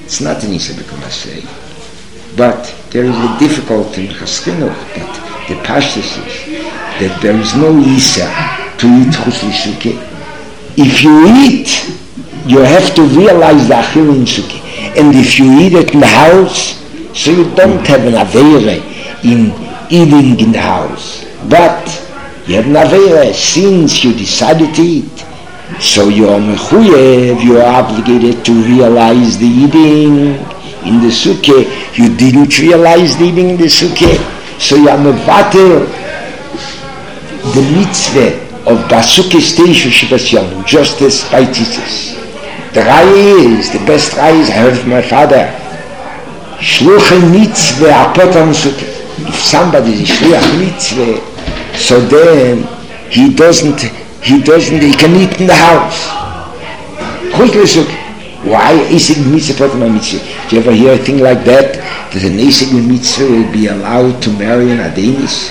It's not an Isa B'Kum Asay. But there is a difficulty in Chaskinuch, but the Pashtus is that there is no Isa to eat Chutz L'Sukkah. If you eat, you have to realize the Achil in Sukkah. And if you eat it in the house, so you don't have an Aveire in eating in the house. But you have an Aveire since you decided to eat. So you are mechuyev, you are obligated to realize the eating in the Sukkah. You didn't realize the eating in the Sukkah. So you are mevatel the mitzvah of Basukah Station Shivas Yom, just as by Titus. The Raya is, the best Raya is, I heard from my father, Shluch mitzvah apotam Sukkah. If somebody is Shluch mitzvah, so then he doesn't, he doesn't, he can eat in the house. Quickly Sukkah. Why Isig mitzvah apotam mitzvah? Do you ever hear a thing like that? That an Isig mitzvah will be allowed to marry an Adenis?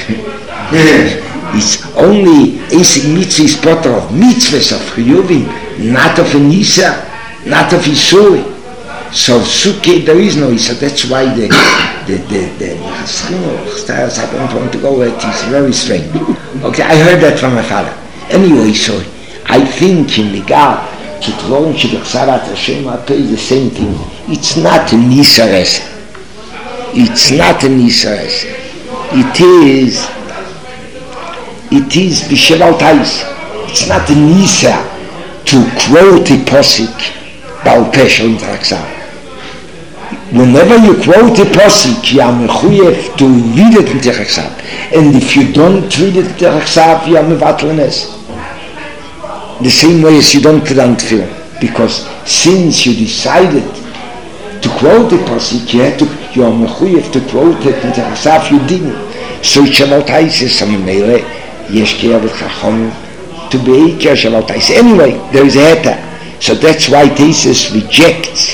It's only Isig mitzvah is part of mitzvahs of Chiyuvim, not of an Isa, not of Isuri. So Sukkah there is no Isa. That's why the the the the Chaskinuch, I don't want to go with it. It's very strange. Okay, I heard that from my father. Anyway, so I think in the Gal to Tvorim Shebechsarat Hashem Apeh is the same thing. It's not an Isares. It's not an Isares. It is. It is B'Sheval Tais. It's not an Isa to quote a posik Baal Peh in Traksav. Whenever you quote a posik, you are mechuyev to read it in Traksav. And if you don't read it in Traksav, you are mevatlenes. The same way as you don't put on tefillin, because since you decided to quote a posik, you have to, you are mechuyev to quote it in Traksav. You didn't. So Shaval Tais is some meile. Yesh Kiyavit Chachom to be Eker Shaval Tais. Anyway, there is a heta. So that's why Taisus rejects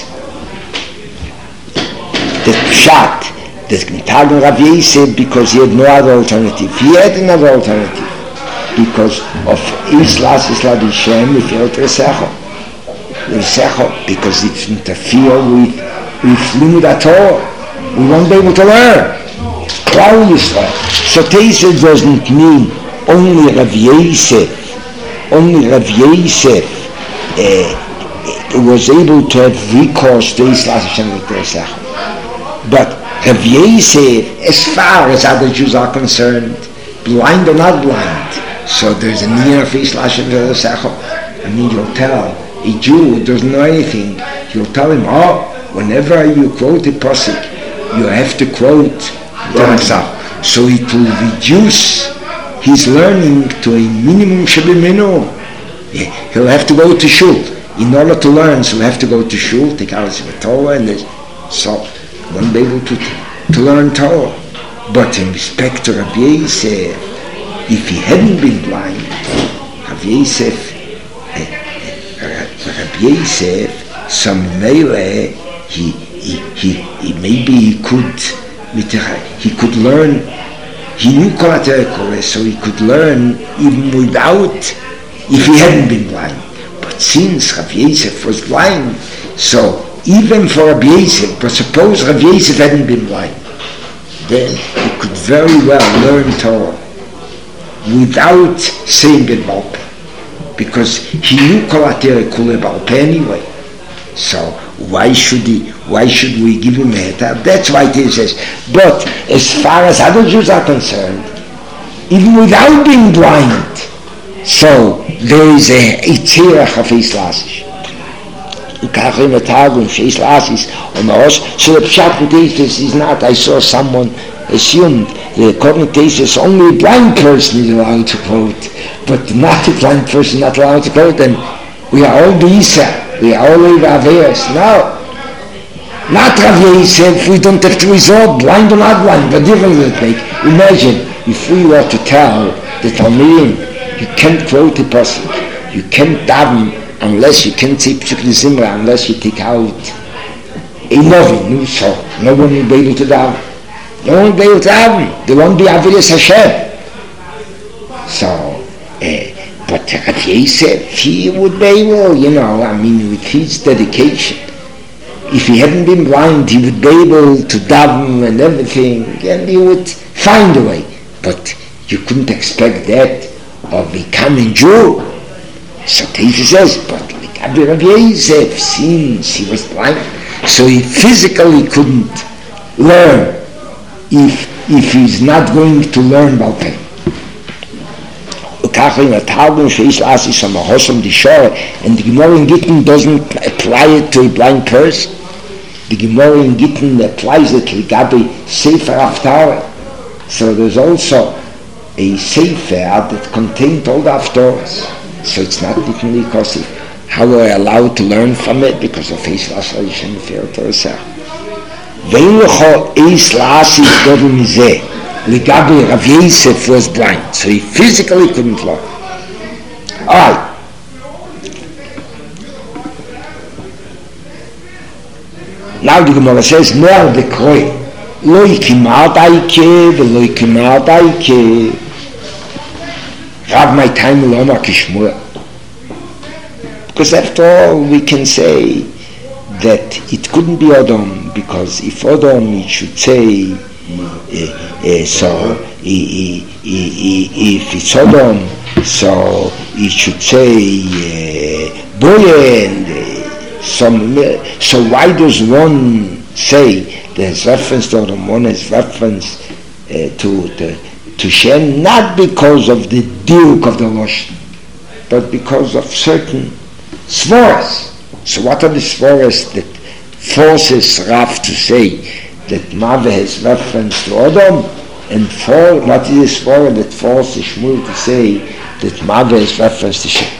the Pshat, the Gnital Rav Yosef, because he had no other alternative. He had another alternative because of Islas Isla D'Shem, if you had Resecho. Resecho, because it interfere with, with Limud HaTorah. We won't be able to learn. Klal Yisrael. So Taisus doesn't mean only Rav Yosef, only Rav Yosef uh, was able to have recourse to Islas Hashem V'Teresach. But Rav Yosef, as far as other Jews are concerned, blind or not blind, so there's a near for Islas Hashem V'Teresach. I mean, you'll tell a Jew who doesn't know anything, you'll tell him, oh, whenever you quote a pasuk, you have to quote Teresach. So it will reduce his learning to a minimum shabimenu. He'll have to go to shul in order to learn. So he'll have to go to shul, take out his Torah, and so won't be able to to learn Torah. But in respect to Rabbi Yosef, if he hadn't been blind, Rabbi Yosef, uh, Rabbi Yosef, some meile, he he he, he maybe he could he could learn. He knew Kolaterekore, so he could learn even without, if he hadn't been blind. But since Rav Yosef was blind, so even for Rav Yosef, but suppose Rav Yosef hadn't been blind, then he could very well learn Torah without saying it Baal Peh, because he knew Kolaterekore Baal Peh anyway. So why should he? Why should we give him a heter? That's why it says. But as far as other Jews are concerned, even without being blind, so there is a itzirach of Islasish. Kachim etagum sheIslasish on the house. So the pshat thesis is not. I saw someone assumed the according thesis only a blind person is allowed to quote, but not a blind person not allowed to quote. And we are all Beisa. We are all Averes. No. Not Rav Yosef, we don't have to resort, blind or not blind, what difference does it make? Imagine if we were to tell the Talmidim, you can't quote a pasuk, you can't daven unless you can't say P'suk Zimra, unless you take out a novin, so no one will be able to daven. No one will be able to daven. There won't be Avodas Hashem. So, uh, but Rav Yosef, he would be able, you know, I mean, with his dedication, if he hadn't been blind, he would be able to daven and everything, and he would find a way. But you couldn't expect that of becoming Jew. So Teifa says, but Legabi Rav Yosef, since he was blind, so he physically couldn't learn if if he's not going to learn Baal Peh. And the Gemara in Gittin doesn't apply it to a blind person. The Gemara in Gittin applies it to Legabi Sefer Haftarah. So there's also a Sefer that contained all the Haftarahs. So it's not literally because of how we're allowed to learn from it because of Eis La'aseh and Fear Torah. Vein lecho Eis La'aseh Gadol Mizeh. Legabi Rav Yosef was blind, so he physically couldn't learn. All right. Now the Gemara says, "Mer dekroy lo yikimat aike v'lo yikimat aike." Rav my time loma kishmur. Because after all, we can say that it couldn't be Adam, because if Adam, it should say, uh, uh, so uh, uh, uh, if it's Adam, so it should say uh, boy, and uh, some. Uh, so why does one say there's reference to Adam, one has reference uh, to the to Shem, not because of the diuk of the Lashon, but because of certain svaras. So what are the svaras that forces Rav to say that Mave has reference to Adam, and for what is the svara that forces Shmuel to say that Mave has reference to Shem?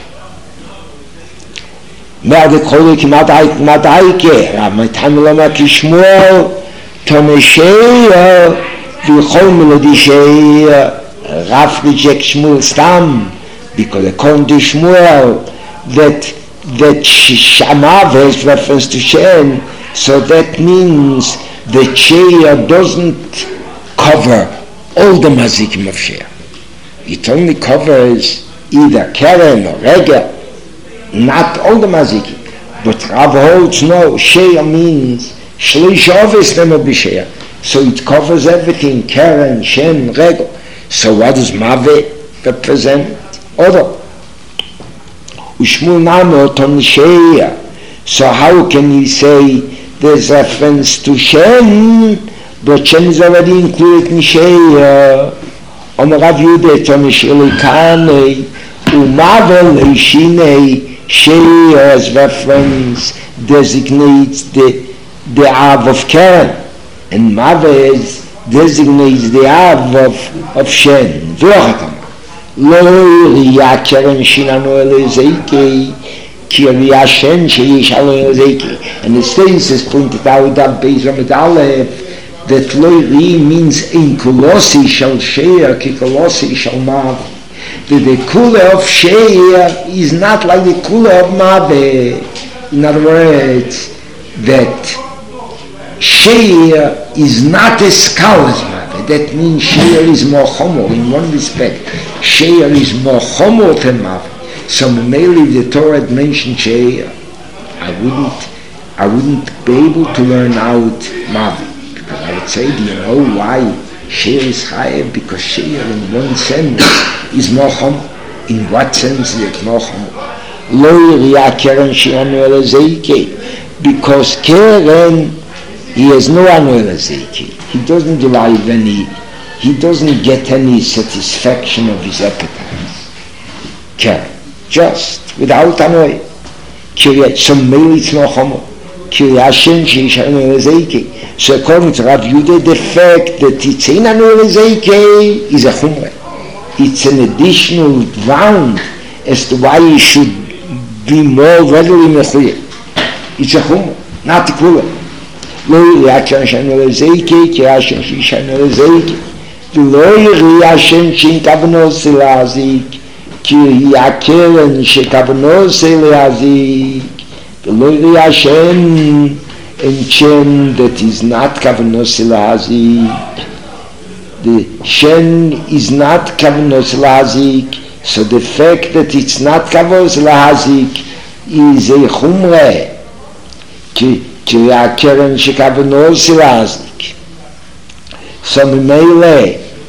Mer de kol kimat ait madaike, Rav my time lama ki Shmuel tomeshei v'chol melodishei. Rav rejects Shmuel stam because according to Shmuel that that Shamav has reference to Shem, so that means the Sheia doesn't cover all the mazikim of Sheia. It only covers either Keren or Regel, not all the mazikim. But Rav holds no, Sheia means Shlish Ovis Lema B'Sheia. So it covers everything, Keren, Shem, Regel. So what does Mave represent? Odo. Ushmul Namo Ton Sheia. So how can you say there's reference to Shem, but Shem is already included in Sheia? Om Rav Yude Ton Sheia Kanei Umave Leishinei. Sheia as reference designates the the Av of Keren, and Mave designates the Av of, of Shem. Lo Riya Keren Shinanu Elezeiki Ki Riya Shem Sheish Alo Elezeiki. And the states is pointed out that Beis Ramad Aleph that Lo Ri means in Kolossi Shal Sheia Ki Kolossi Shal Mav. That the Kula of Sheia is not like the Kula of Mave. In other words, that Sheia is not as skal as Mave. That means Sheia is more homo in one respect. Sheia is more homo than Mave. So mainly the Torah had mentioned Sheia, I wouldn't, I wouldn't be able to learn out Mave, because I would say, do you know why Sheia is higher? Because Sheia in one sense is more homo. In what sense is it more homo? Lo yiriya Keren she'anu elezeiki, because Keren, he has no anu elezeiki. He doesn't derive any, he doesn't get any satisfaction of his appetites. Keren, just without anu. Kiryat, so maybe it's no homo. Kiryat Shem she'ish anu elezeiki. So according to Rav Yude, the fact that it's in anu elezeiki is a chumrah. It's an additional ground as to why he should be more readily mechuyah. It's a chumrah, not a kula. Lo yiriyah Keren she'anu elezeiki, kiryat Shem she'ish anu elezeiki. Lo yiriyah Shem she'in kavanos le'azik, kiryat Keren she'kavanos le'azik. Lo yiriyah Shem and Shem that is not kavanos le'azik. The Shem is not kavanos le'azik, so the fact that it's not kavanos le'azik is a chumrah. כי הקרן שכוונו עושה להזליק. So ממילא,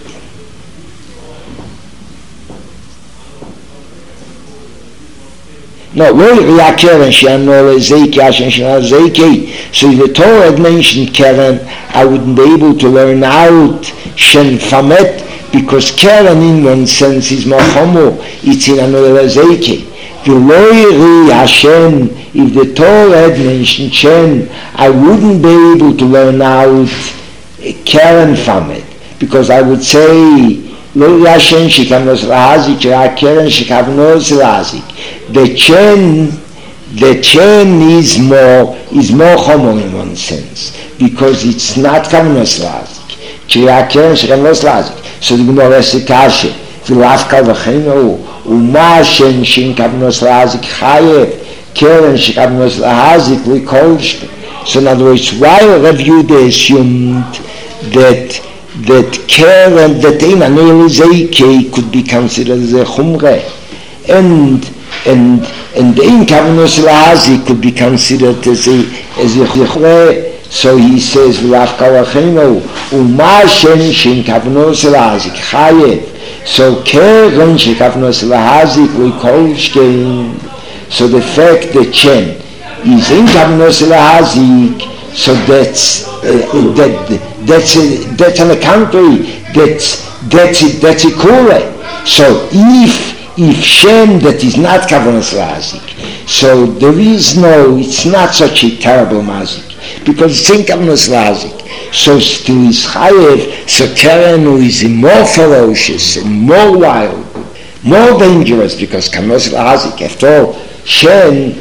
no, לא יראה הקרן שענו לזיקי, השם שנה לזיקי. So if the Torah had mentioned Keren, I wouldn't be able to learn out Shen Famet, because Keren in one sense is more homo, it's in another Zeke. V'lo Hashem, if the Torah had mentioned Shen, I wouldn't be able to learn out Keren Famet, because I would say, Lo Hashem shekavnos lahazik, ra Keren shekavnos lahazik. The Chen, the Chen is more, is more homo in one sense, because it's not kavnos lahazik. Ra Keren shekavnos lahazik. So the Gemara says, Kashe, v'lafka v'cheinu, u'ma shen shen kavnos lahazik chayev, Keren shekavnos lahazik l'kolshke. So in other words, while Rav Yehuda assumed that that Keren, that in an Elizeke could be considered as a chumre, and and and in kavnos lahazik could be considered as a as a chumre. So he says, v'lafka v'cheinu, u'ma shen shen kavnos lahazik chayev. So Keren shekavnos lahazik l'kolshkein. So the fact that Chen is in kavnos lahazik, so that's uh, that that's a, that's on the contrary, that's that's a, that's a kore. So if if Shem that is not kavnos lahazik, so there is no, it's not such a terrible mazik, because it's in kavnos lahazik. So still is chayev. So Keren who is more ferocious and more wild, more dangerous, because kavnos lahazik, after all, Shem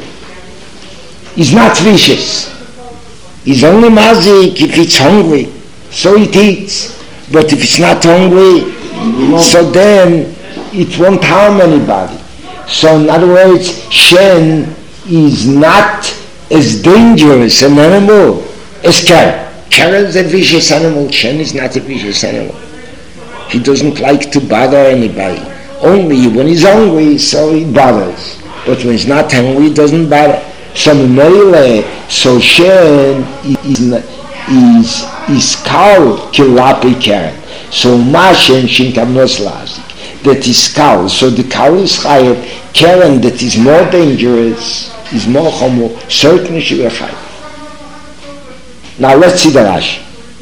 is not vicious. He's only mazik if it's hungry, so it eats. But if it's not hungry, so then it won't harm anybody. So in other words, Shen is not as dangerous an animal as Keren. Keren is a vicious animal. Shen is not a vicious animal. He doesn't like to bother anybody. Only when he's hungry, so he bothers. But when he's not hungry, he doesn't bother. So Mele, so Shen is is is called Kilapi Keren. So Mashen Shin Kavnos Lahazik, that is cow. So the cow is chayev. Keren that is more dangerous, is more homo, certainly she will chayev. Now let's see the Rashi.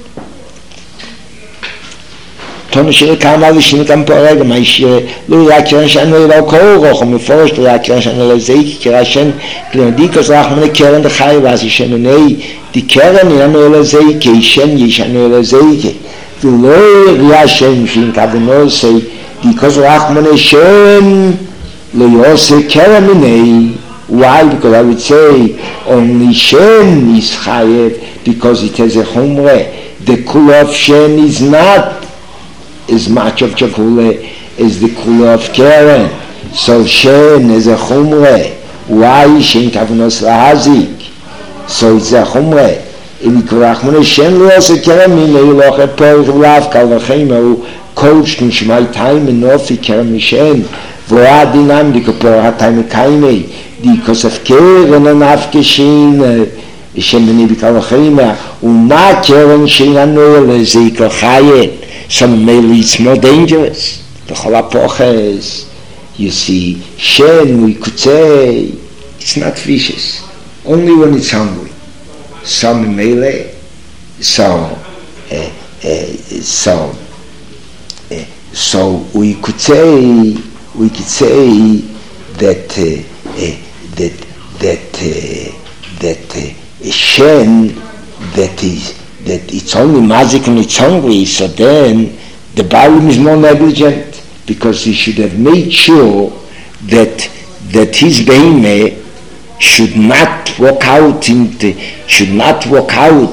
Tonu shel kama v'shinu kam poreg ma'ishe lo yakran shanu lo koro chum meforosh lo yakran shanu lo zeik kirashen klendikos rachmane Keren the chayev as yishenu nei the Keren yanu lo zeik yishen yishanu lo zeik v'lo yashen shin kavno say because rachmane shen lo yose Keren nei. Why? Because I would say only Shen is chayev because it has a chumre. The kula of Shen is not as much of a kula as the kula of Keren. So Shen is a chumre. Why Shen kavnos lahazik? So it's a chumre. In Kurachmane Shen lo yose Keren minei loch e porich v'lav kal v'cheinu coached in shmai time and nofi Keren Shen v'ra dinam dikapor ha-time kaimei. Because of Keren and Afkeshin, Shem b'nei b'kal v'cheinu, u'ma Keren she'anu lezeiko chayev. Some maybe it's more dangerous. The cholapoches, you see, Shen, we could say, it's not vicious. Only when it's hungry. Some melee, so, uh, uh, so, uh, so we could say, we could say that, uh, uh, that, that, uh, that uh, Shen, that is, that it's only mazik when it's hungry, so then the Balaam is more negligent, because he should have made sure that that his behemoth should not walk out into, should not walk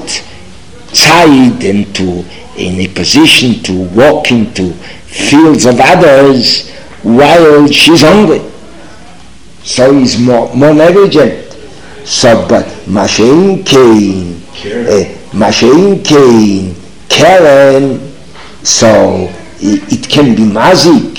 outside into in a position to walk into fields of others while she's hungry. So he's more, more negligent. So, but Mashen Cain, Mashen Cain, Keren, so it, it can be mazik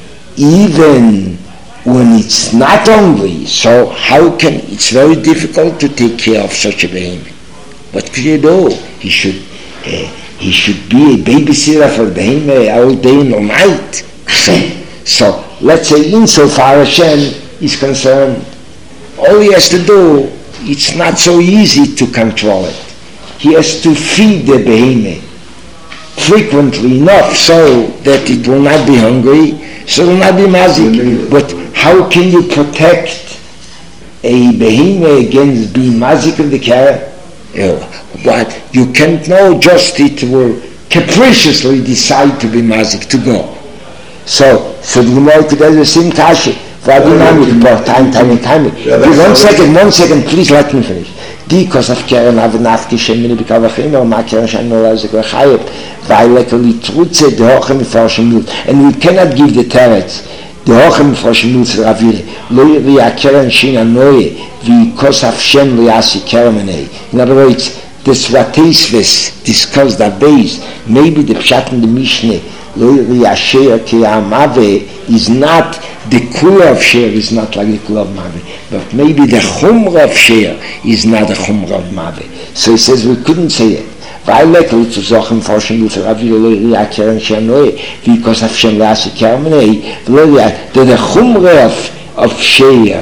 even when it's not hungry. So how can, it's very difficult to take care of such a behemoth. What could you do? He should uh, he should be a babysitter for the behemoth all day and all night. So, so let's say insofar Hashem is concerned, all he has to do, it's not so easy to control it. He has to feed the behemoth frequently enough so that it will not be hungry, so it will not be mazik. But how can you protect a behemoth against being mazik of the carrot? Uh, what you can't know, just it will capriciously decide to be mazik, to go. So, so the Gemara could have the same kashi. Time, time, time. One second, one second, please let me finish. Because of Karen have enough to shame me because of him or my Karen shine no as a chayeb. Violently trutze the hochem forschen mut. And we cannot give the terrets. The hochem forschen mut ravir. Lo yri a Karen shina noye vi kosaf shem lo yasi Karen. In other words, this Rateisves discussed that base. Maybe the Pshat in the Mishnah Lo yri a sheer ki amave is not the kula of share is not like the kula of mave, but maybe the chumra of share is not the chumra of mave. So he says we couldn't say it. Weil lekli zu Sachen forschen du für Aviloi Akeren Shanoi, because of Shem Lasi Kermene, the the chumra of of share,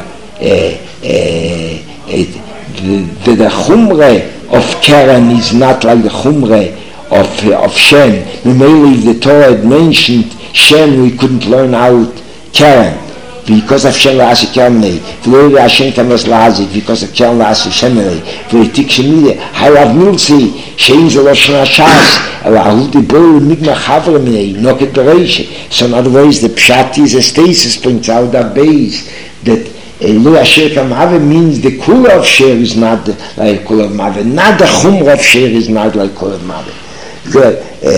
the the chumra of Keren is not like the chumra of of Shem. We may leave the Torah had mentioned Shem, we couldn't learn out Karen, because of Shem La'asi Kermene, V'loi Hashem Kamas La'azik, because of Karen La'asi Shemene, V'litik Shemide, Harav Milzi, Shein Zoloshon HaShas, Alahul Dibor, Migma Chavra Minei, Noket Bereish. So in other words, the Pshat is a stasis points out that base, that Lo Asher Kamave means the Kula of Sher is not like Kula of Mave, not the Chumra of Sher is not like Kula of Mave. Good.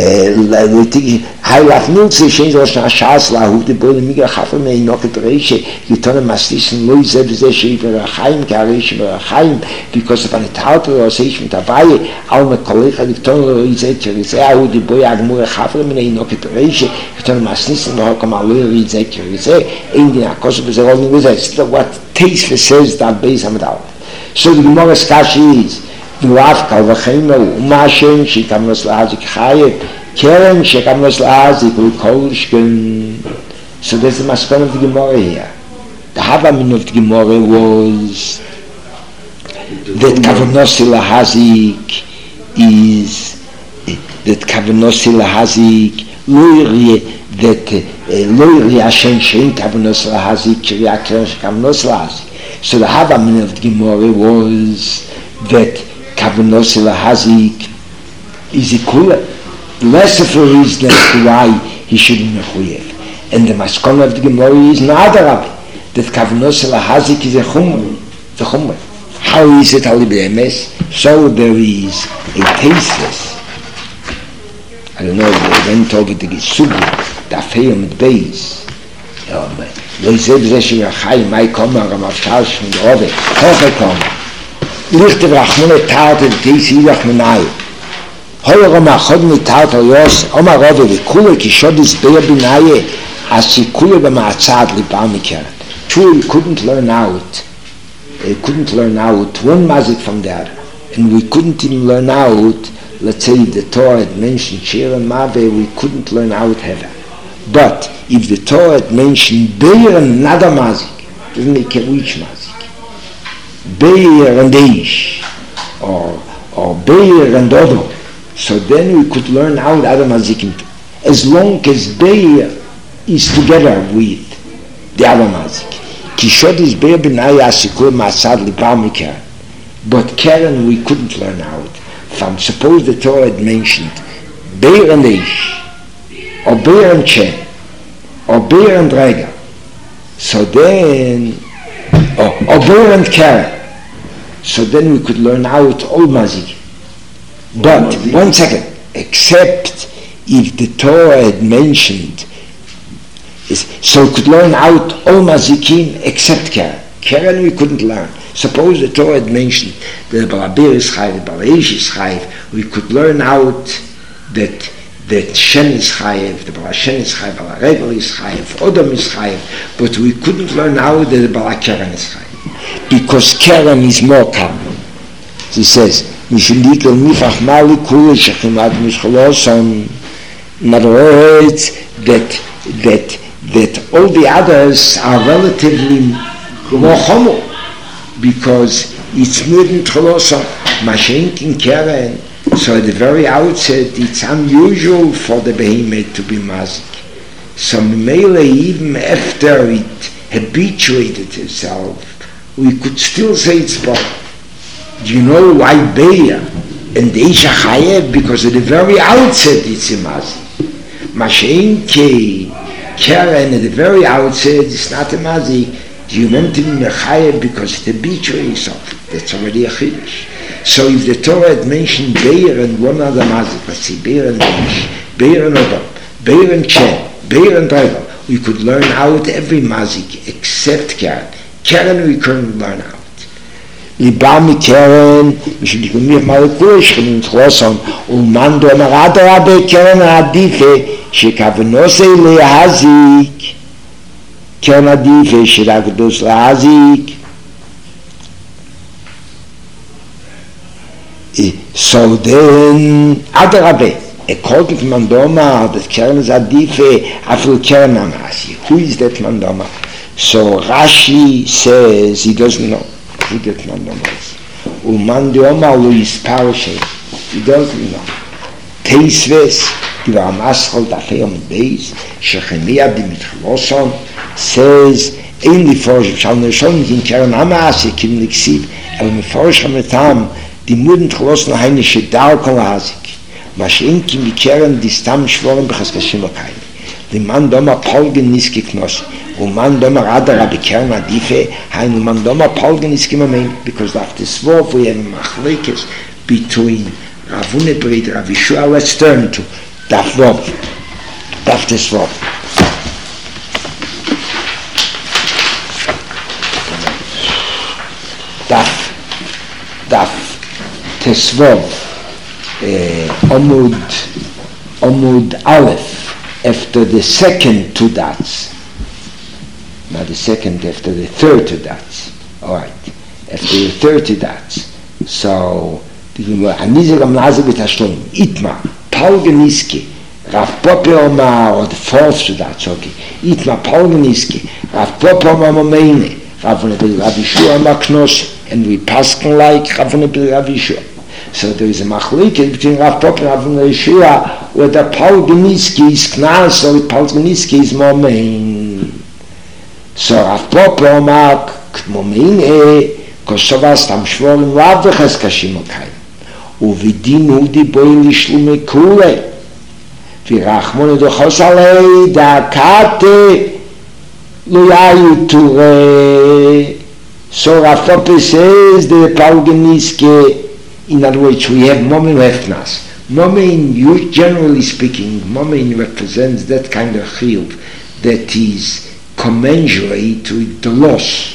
Hailaf Milzi, Shein Zoloshon HaShas, Alahul Dibor, Migma Chavra Minei, Noket Bereish, Yitona Maslissen, Lo Yizeh V'zeh Shein V'rachaim, K'areish V'rachaim, because of an Italter or Seish Mitabaye, Alma Kolecha, Yitona Lo Yizeh V'zeh, Alahul Dibor, Agmur Chavra Minei, Noket Bereish, Yitona Maslissen, V'hokam Aloi Yizeh V'zeh, Ein Din HaKosov V'zeh, all in V'zeh. What Teisva says that base Hamadal. So the Gemara's Kashi is, V'lav Kal V'cheinu, Uma Shem, Shekamnos La'azik Chayev, Keren Shekamnos La'azik, V'kolshken. So that's the maskon of the Gemara here. The Havamin of the Gemara was that Kavanossi Lahazik is that Kavanossi Lahazik Loiri that Loiri Hashem Shein Kavanossi Lahazik Kriya Keren Shekamnos Lahazik. So the Havamin of the Gemara was that Kavanossi Lahazik is a kula. Less of a reason as to why he should be mechuyev. And the maskon of the Gemara is another rabbi, that Kavanossi Lahazik is a chumra, the chumra. How is it ali b'emes? So there is a tasteless. I don't know, they went over the Gisugi, the Afeim at base. Lo yizeh b'zeh sheyachai, mai koma, ramav shalsh, from the Ove, hoche koma. Lichte v'rachmone tarte, v'teisi idach menayim. Hoye rama chod mitarte yos, oma rove v'kule, ki shod is beya b'naye, as she kule b'ma'atzad libam mikeren. True, we couldn't learn out, we couldn't learn out one mazik from the other. And we couldn't even learn out, let's say the Torah had mentioned Shir and Mave, we couldn't learn out Heva. But if the Torah had mentioned Beir and another mazik, doesn't make a which mazik. Beir and Eish, or, or Beir and Odo. So then we could learn out other mazikim too. As long as Beir is together with the other mazik. Kishod is Beir b'naya asikur ma'asad libamika. But Karen we couldn't learn out. From suppose the Torah had mentioned Beir and Eish, or Beir and Chen, or Beir and Rega. So then, or, or Beir and Karen. So then we could learn out all mazik. But, one second, except if the Torah had mentioned, is, so we could learn out all mazikim except Keren. Keren we couldn't learn. Suppose the Torah had mentioned that the Balabir is chayiv, the Balaysh is chayiv, we could learn out that that Shen is chayiv, the Balashen is chayiv, Balaregel is chayiv, Odom is chayiv, but we couldn't learn out that the Balakeren is chayiv. Because Keren is more common. He says, Mishlikel Mifach Mali Kulish Chimad Mishcholoson. In other words, that that that all the others are relatively more homo, because it's more than Choloson, Mashenkin Keren. So at the very outset, it's unusual for the behemoth to be mazik. So Mele, even after it habituated itself, we could still say it's bad. Do you know why Beya and Eisha Chayev? Because at the very outset it's a mazik. Mashenke Keren at the very outset it's not a mazik. You went in Mechayev because it habituates itself. That's already a chiddush. So if the Torah had mentioned Beir and one other mazik, let's see, Beir and Beir, Beir and Odom, Beir and Chen, Beir and Drevel, we could learn out every mazik except Keren. Keren we couldn't learn out. Liba mi Keren, Mishlikel Mifach Kulish Chimad Mishcholoson, Ulman do Amar Adarabbe Keren Adife, Shekavanose lehazik, Keren Adife, Shekavanose lehazik. So then, Adarabbe, according to Mandoma, that Keren is Adife, Afil Keren Amasi. Who is that Mandoma? So Rashi says he doesn't know who that Mandoma is. Umandoma who is parashing, he doesn't know. Teisves, Divar Maschol Dafeom Beis, Shechemia B'Mishcholoson, says, Ein Liforsh, Shal Neshon in Keren Amasi, Kim Niksiv, El Meforsh Hametam, die Muden Choloson heinische Darkol Hazik. Mashenki mi Keren die Stam Shvorim b'chaskashim Akayim. Die man doma Polgen niski Knos. Und man doma Radara Keren Adife, hein man doma Polgen niski Mamein, because after Svov we have Machlekes between Ravune Brit, Rav Yeshua. Let's turn to Daf Vov. Daf Tesvov. Daf. Daf. Tesvov, uh, Omud, Omud Aleph, after the second two dots. Now the second after the third two dots. All right, after the third two dots. So, Anizagam Nazabit Hashlom, Itma, Paul Geniski, Rav Pope Omar, or the fourth two dots, okay. Itma, Paul Geniski, Rav Pope Omar Momeine, Rav Yeshua Maknos, and we pass like Rav Yeshua. So there is a machlekes between Rav Pop and Rav Yeshua, whether Paul Geniski is Knas or Paul Geniski is Momein. So Rav Pop Omar Momein e Kosovas Tam Shvorim Rav V'Chaskashim Akayim Uvidinu di Boi Lishlume Kule V'Rachmon Edochos Alei Da'akate Loyayu Ture. So Rav Pop says the Paul Geniski. In other words, we have Momein Hefnas. Momein, generally speaking, Momein represents that kind of chiyuv that is commensurate with the loss.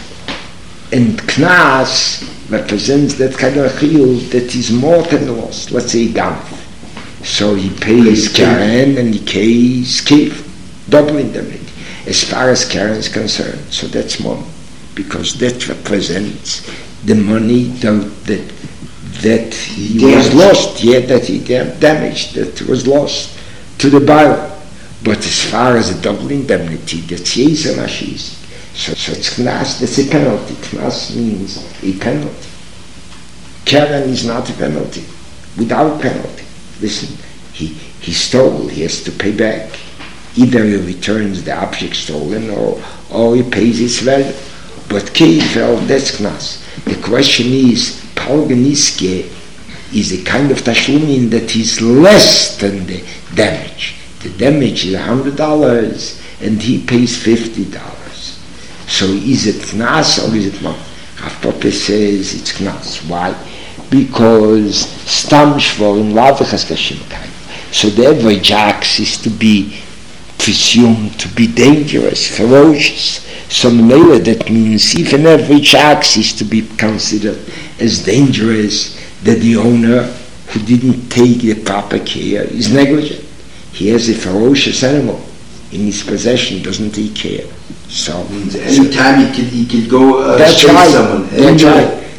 And Knas represents that kind of chiyuv that is more than the loss. Let's say Gam. So he pays Keren and he pays Kiv, doubling them as far as Keren is concerned. So that's more, because that represents the money that, that that he damaged. was lost, yeah, that he dam- damaged, that was lost to the buyer. But as far as a double indemnity, that's Yezer Mashis. So, so it's Knas, that's a penalty. Knas means a penalty. Keren is not a penalty, without penalty. Listen, he, he stole, he has to pay back. Either he returns the object stolen or, or he pays its value. But Keifel, that's Knas. The question is, Paul Geniski is a kind of tashlumin that is less than the damage. The damage is one hundred dollars and he pays fifty dollars. So is it Knas or is it not? Rav Pope says it's Knas. Why? Because Stam Shvorim Rav V'Chaskashim Akayim. So the average axe is to be presumed to be dangerous, ferocious. So that means even every axe is to be considered as dangerous, that the owner who didn't take the proper care is negligent. He has a ferocious animal in his possession, doesn't take care. So any time he could he could go uh, that's chase right. someone. That's right.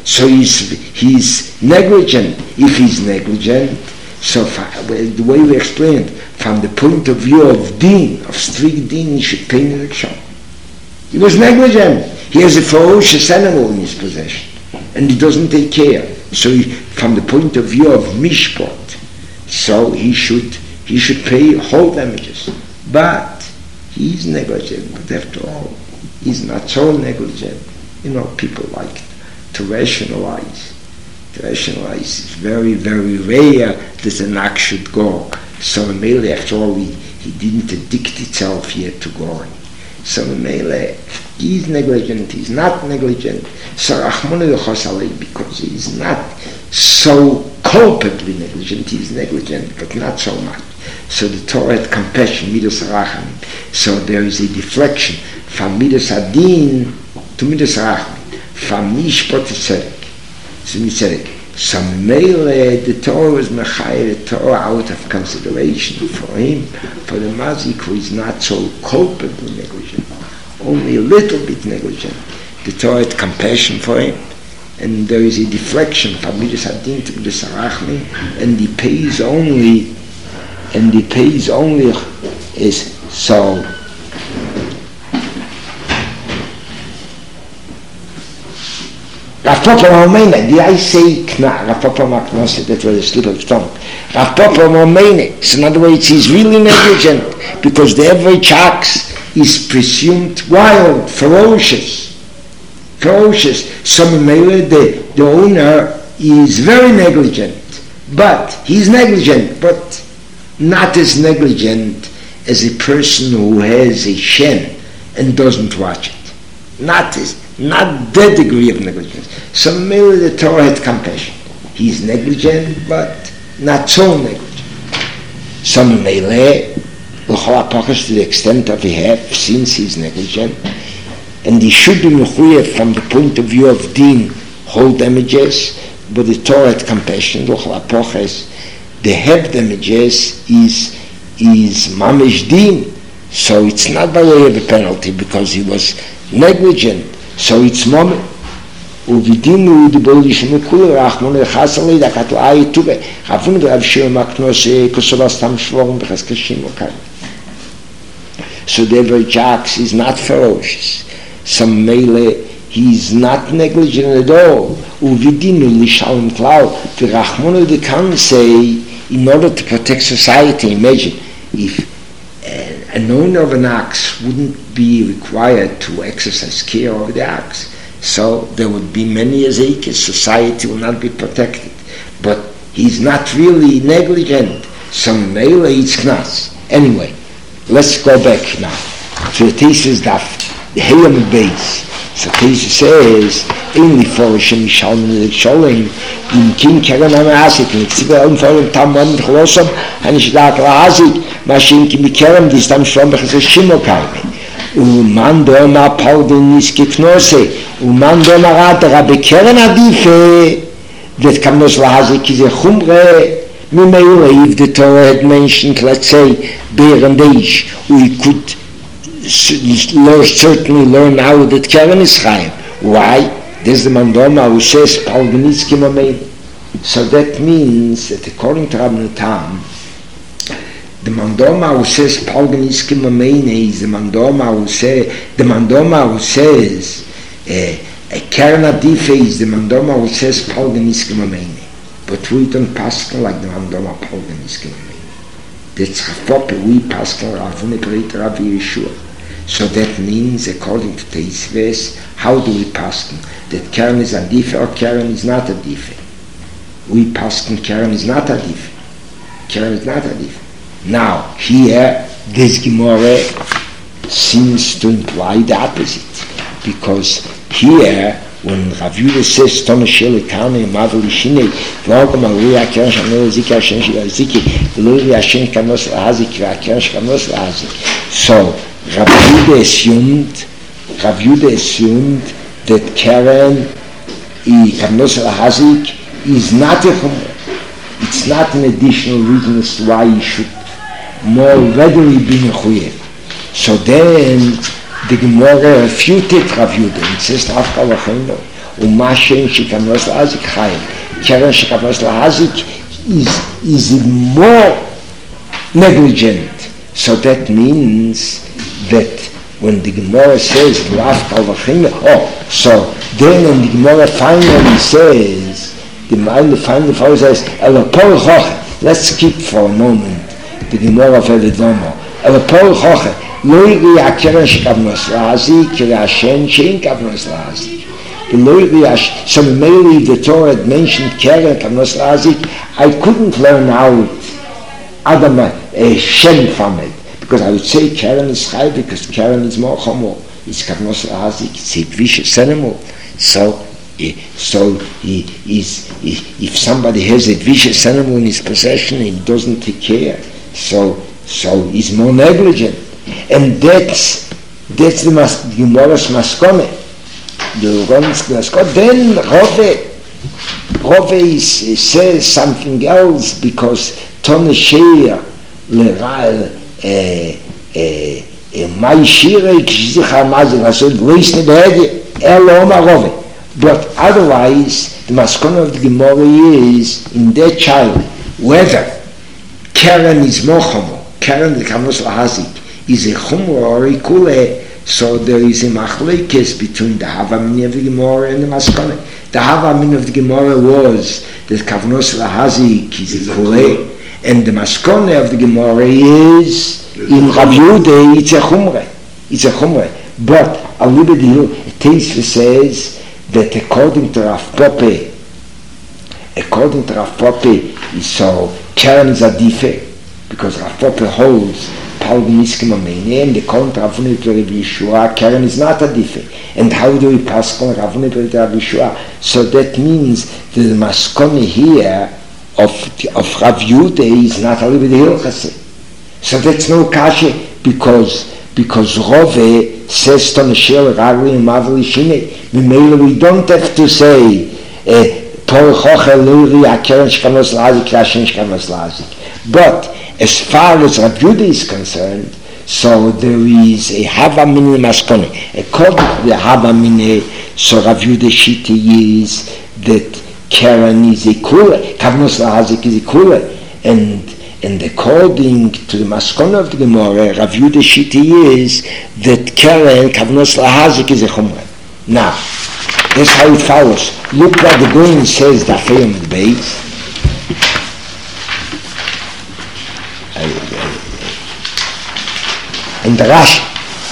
So he's, he's negligent. If he's negligent, so far, well, the way we explained, from the point of view of din, of strict din, he should pay Nirkshan. He was negligent. He has a ferocious animal in his possession, and he doesn't take care. So he, from the point of view of mishpat, so he should he should pay whole damages. But he's negligent. But after all, he's not so negligent. You know, people like to rationalize. To rationalize is very, very rare that an act should go. So Mele, after all, he, he didn't addict itself yet to going. So Mele, he's negligent, he's not negligent. So Rachmana Yochos Alei, because he's not so culpably negligent, he's negligent, but not so much. So the Torah had compassion, Midas Rachamim. So there is a deflection from Midas Adin to Midas Rachamim, from Mishpat to Tzedek. So Mitzedek. So Mele, the Torah was Mechayel, the Torah out of consideration for him, for the Mazik who is not so culpably negligent, only a little bit negligent. The Torah had compassion for him, and there is a deflection from Midas Adin to Midas Rachamim, and he pays only, and he pays only is so. Rav Papa Romeine, did I say Kna? Rav Papa Maknosi, that was a slip of tongue. Rav Papa Romeine, so in other words, he's really negligent, because the average ox is presumed wild, ferocious. Ferocious. So Mele, the, the owner, is very negligent, but he's negligent, but not as negligent as a person who has a shen and doesn't watch it. Not as, not that degree of negligence. So Mele, the Torah had compassion. He's negligent, but not so negligent. So Mele, to the extent of he have, since he's negligent, and he should be mechuyev from the point of view of din, whole damages, but the Torah had compassion. The have damages is is mamish din, so it's not by way of a penalty because he was negligent. So it's mamish. Uvidinu the Polish Mukul Rachmana Yochos Alei da Kato Ai Tuve. Havun the Rav Shimon Maknos Kosovas Tam Shvorim B'Chazkeshim Okai. So the average ox is not ferocious. Some Mele, he's not negligent at all. Uvidinu Lishalom Klau. The Rachmana they can say, in order to protect society, imagine if uh, an owner of an ox wouldn't be required to exercise care over the ox, so there would be many azekes, society will not be protected. But he's not really negligent. Some Mele eats knas. Anyway, let's go back now to the thesis that the Hayam base. So the thesis says, only for Shem Shalom Shalom in King Karen Hamasik, and it's the own for Tam One Chlosam, and it's like Hazik, Machine Kim Karen, this Tam Shalom Bechaz Shimokai. Uman Doma Paudin is Kiknose, Uman Doma Rata Rabbi Karen Adife, that Kamnos Lahazik is a Chumre. Mimeira, if the Torah had mentioned, let's say, Berendish, we could learn, certainly learn how that Karen is Chaim. Why? There's the Mandoma who says, Palganitsky Mamein. So that means that according to Rabbi Tam, the Mandoma who says Palganitsky Mamein is the Mandoma who say the Mandoma who says uh, a Karen Adife is the Mandoma who says Palganitsky Mamein. But we don't pascal like the Mandoma Palganitsky Mamein. That's Chafope, we pascal Ravune Perita Rav Yeshua. So that means, according to Teisves, how do we pascal? That Karen is Adife or Karen is not Adife? We pascal Karen is not Adife. Karen is not Adife. Now, here, this Gemara seems to imply the opposite. Because here, when Rav Yudah says, Tona Shele Kane, Mavel Ishine, V'ogam Alui HaKeren Shamel Zik HaShem Shil Ziki, V'lui HaShem Kanos Lahazik, V'HaKeren Shkanos Lahazik. So, Rav Yudah assumed, Rav Yudah assumed that Karen Kanos Lahazik is not a Chumrah. It's not an additional reason as to why he should more readily be mechuyev. So then the Gemara refuted Rav Yudah and says, Umashen Shikavnos Lahazik Chayiv. Keren Shikavnos Lahazik is, is more negligent. So that means that when the Gemara says, oh, so then when the Gemara finally says, the Gemara finally says, Elapol Choche, let's skip for a moment the Gemara of Eledomo. Elapol Choche, lo yigri akeren shekavnos lahazik, kiri Hashem shein kavnos lahazik. The lo yigri, so mainly the Torah had mentioned keren kavnos lahazik. I couldn't learn out Adam a Shem from it, because I would say Karen is Chai, because Karen is more Chomo, it's Kavnos Lahazik, it's a vicious animal. So, so he is, if somebody has a vicious animal in his possession, he doesn't take care, so, so he's more negligent. And that's, that's the mas, Gemara's Maskone. The Gemara's Maskone. Then Rove, Rove is, says something else, because Tone Sheir, Leral, my shira kshizikha mazin asod leisne behedi eloma rove. But otherwise, the maskon of the Gemara is in that child whether Karen is more chomo, Karen the kavnos lahazik is a chomo or a kule. So there is a machlekes between the havamin of the Gemara and the maskon. The havamin of the Gemara was that kavnos lahazik is a kule. And the maskone of the Gemara is in Rav Yehuda, it's a chumre, it's a chumre. But a little bit here, Teisva says that according to Rav Pope, according to Rav Pope, so Karen is a defect, because Rav Pope holds Palgan Iskim Amene, and according to Rav Unit to Rav Yeshua, Karen is not a defect. And how do we pass on Rav Unit to Rav Yeshua? So that means that the maskone here of of Rav Yehuda is not a little bit hilchase. So that's no kasha, because because Rove says to Neshel Ragli and Mavli Shine. We don't have to say Por Choche Luri Akeren Shkanos Lazik Rashen Shkanos Lazik. But as far as Rav Yehuda is concerned, so there is a Havamine Maskone. According to the Havamine, so Rav Yehuda Shiti is that Karen is a kula, Kavnos Lahazik is a kula, and and according to the maskona of the Gemara, Rav Yehuda Shiti is that Karen, Kavnos Lahazik is a chumra. Now, that's how it follows. Look what the Goyen says, the Afayim at the base. And the Rashi,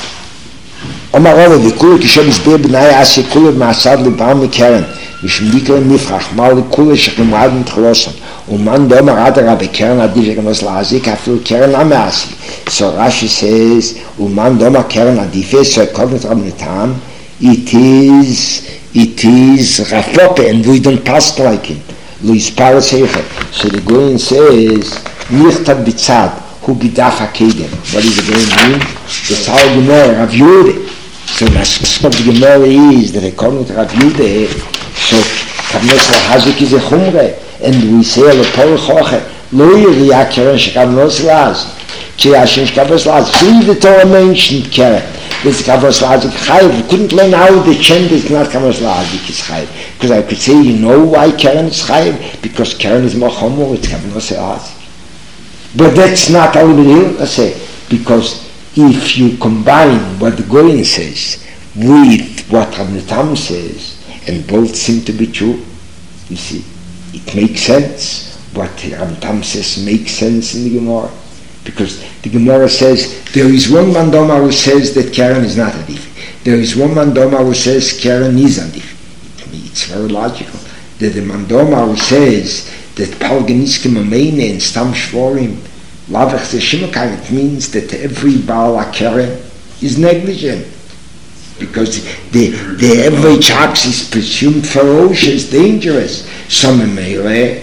Omar Rava, the kula kishem is beer b'nai asya kula b'masad l'bam Karen. ושמדיקר נפרח, מה לכולה שכמועד מתחלוסם, ומן דומר עד הרבי קרן עדיף שכנוס להזיק, אפילו קרן המעשי. So Rashi says, ומן דומר קרן עדיף, so according to Rabbi Tam, it is, it is Rafope, and we don't pass like him. Luis Paras Heiche. So the Goyen says, Nichtat Bitzad, hu gidaf HaKedem. What does the Goyen mean? That's how Gemara, Rav Yehuda. So the of the Gemara is that according to Rav Yehuda, so Kavnos Lahazik is a chumre, and we say Lepol Choche, Lo Yiri Akeren Shekavnos Lahazik, Ki Hashem Shekavnos Lahazik. See the Torah mentioned Keren, this Kavnos Lahazik Chayiv. We couldn't learn how the chant is not Kavnos Lahazik is Chayiv, because I could say, you know why Keren is Chayiv? Because Keren is more chomo, it's Kavnos Lahazik. But that's not how we will I say, because if you combine what the Goyen says with what Rabbi Tam says, and both seem to be true, you see, it makes sense. What Rabbi Tam says makes sense in the Gemara, because the Gemara says there is one mandoma who says that Karen is not a diff. There is one mandoma who says Karen is a diff. It's very logical that the mandoma who says that Palganiskim Ameine and Stam Shvorim Lavach Zeshimokar, it means that every Baal Karen is negligent, because the, the average ox is presumed ferocious, dangerous. Some melee,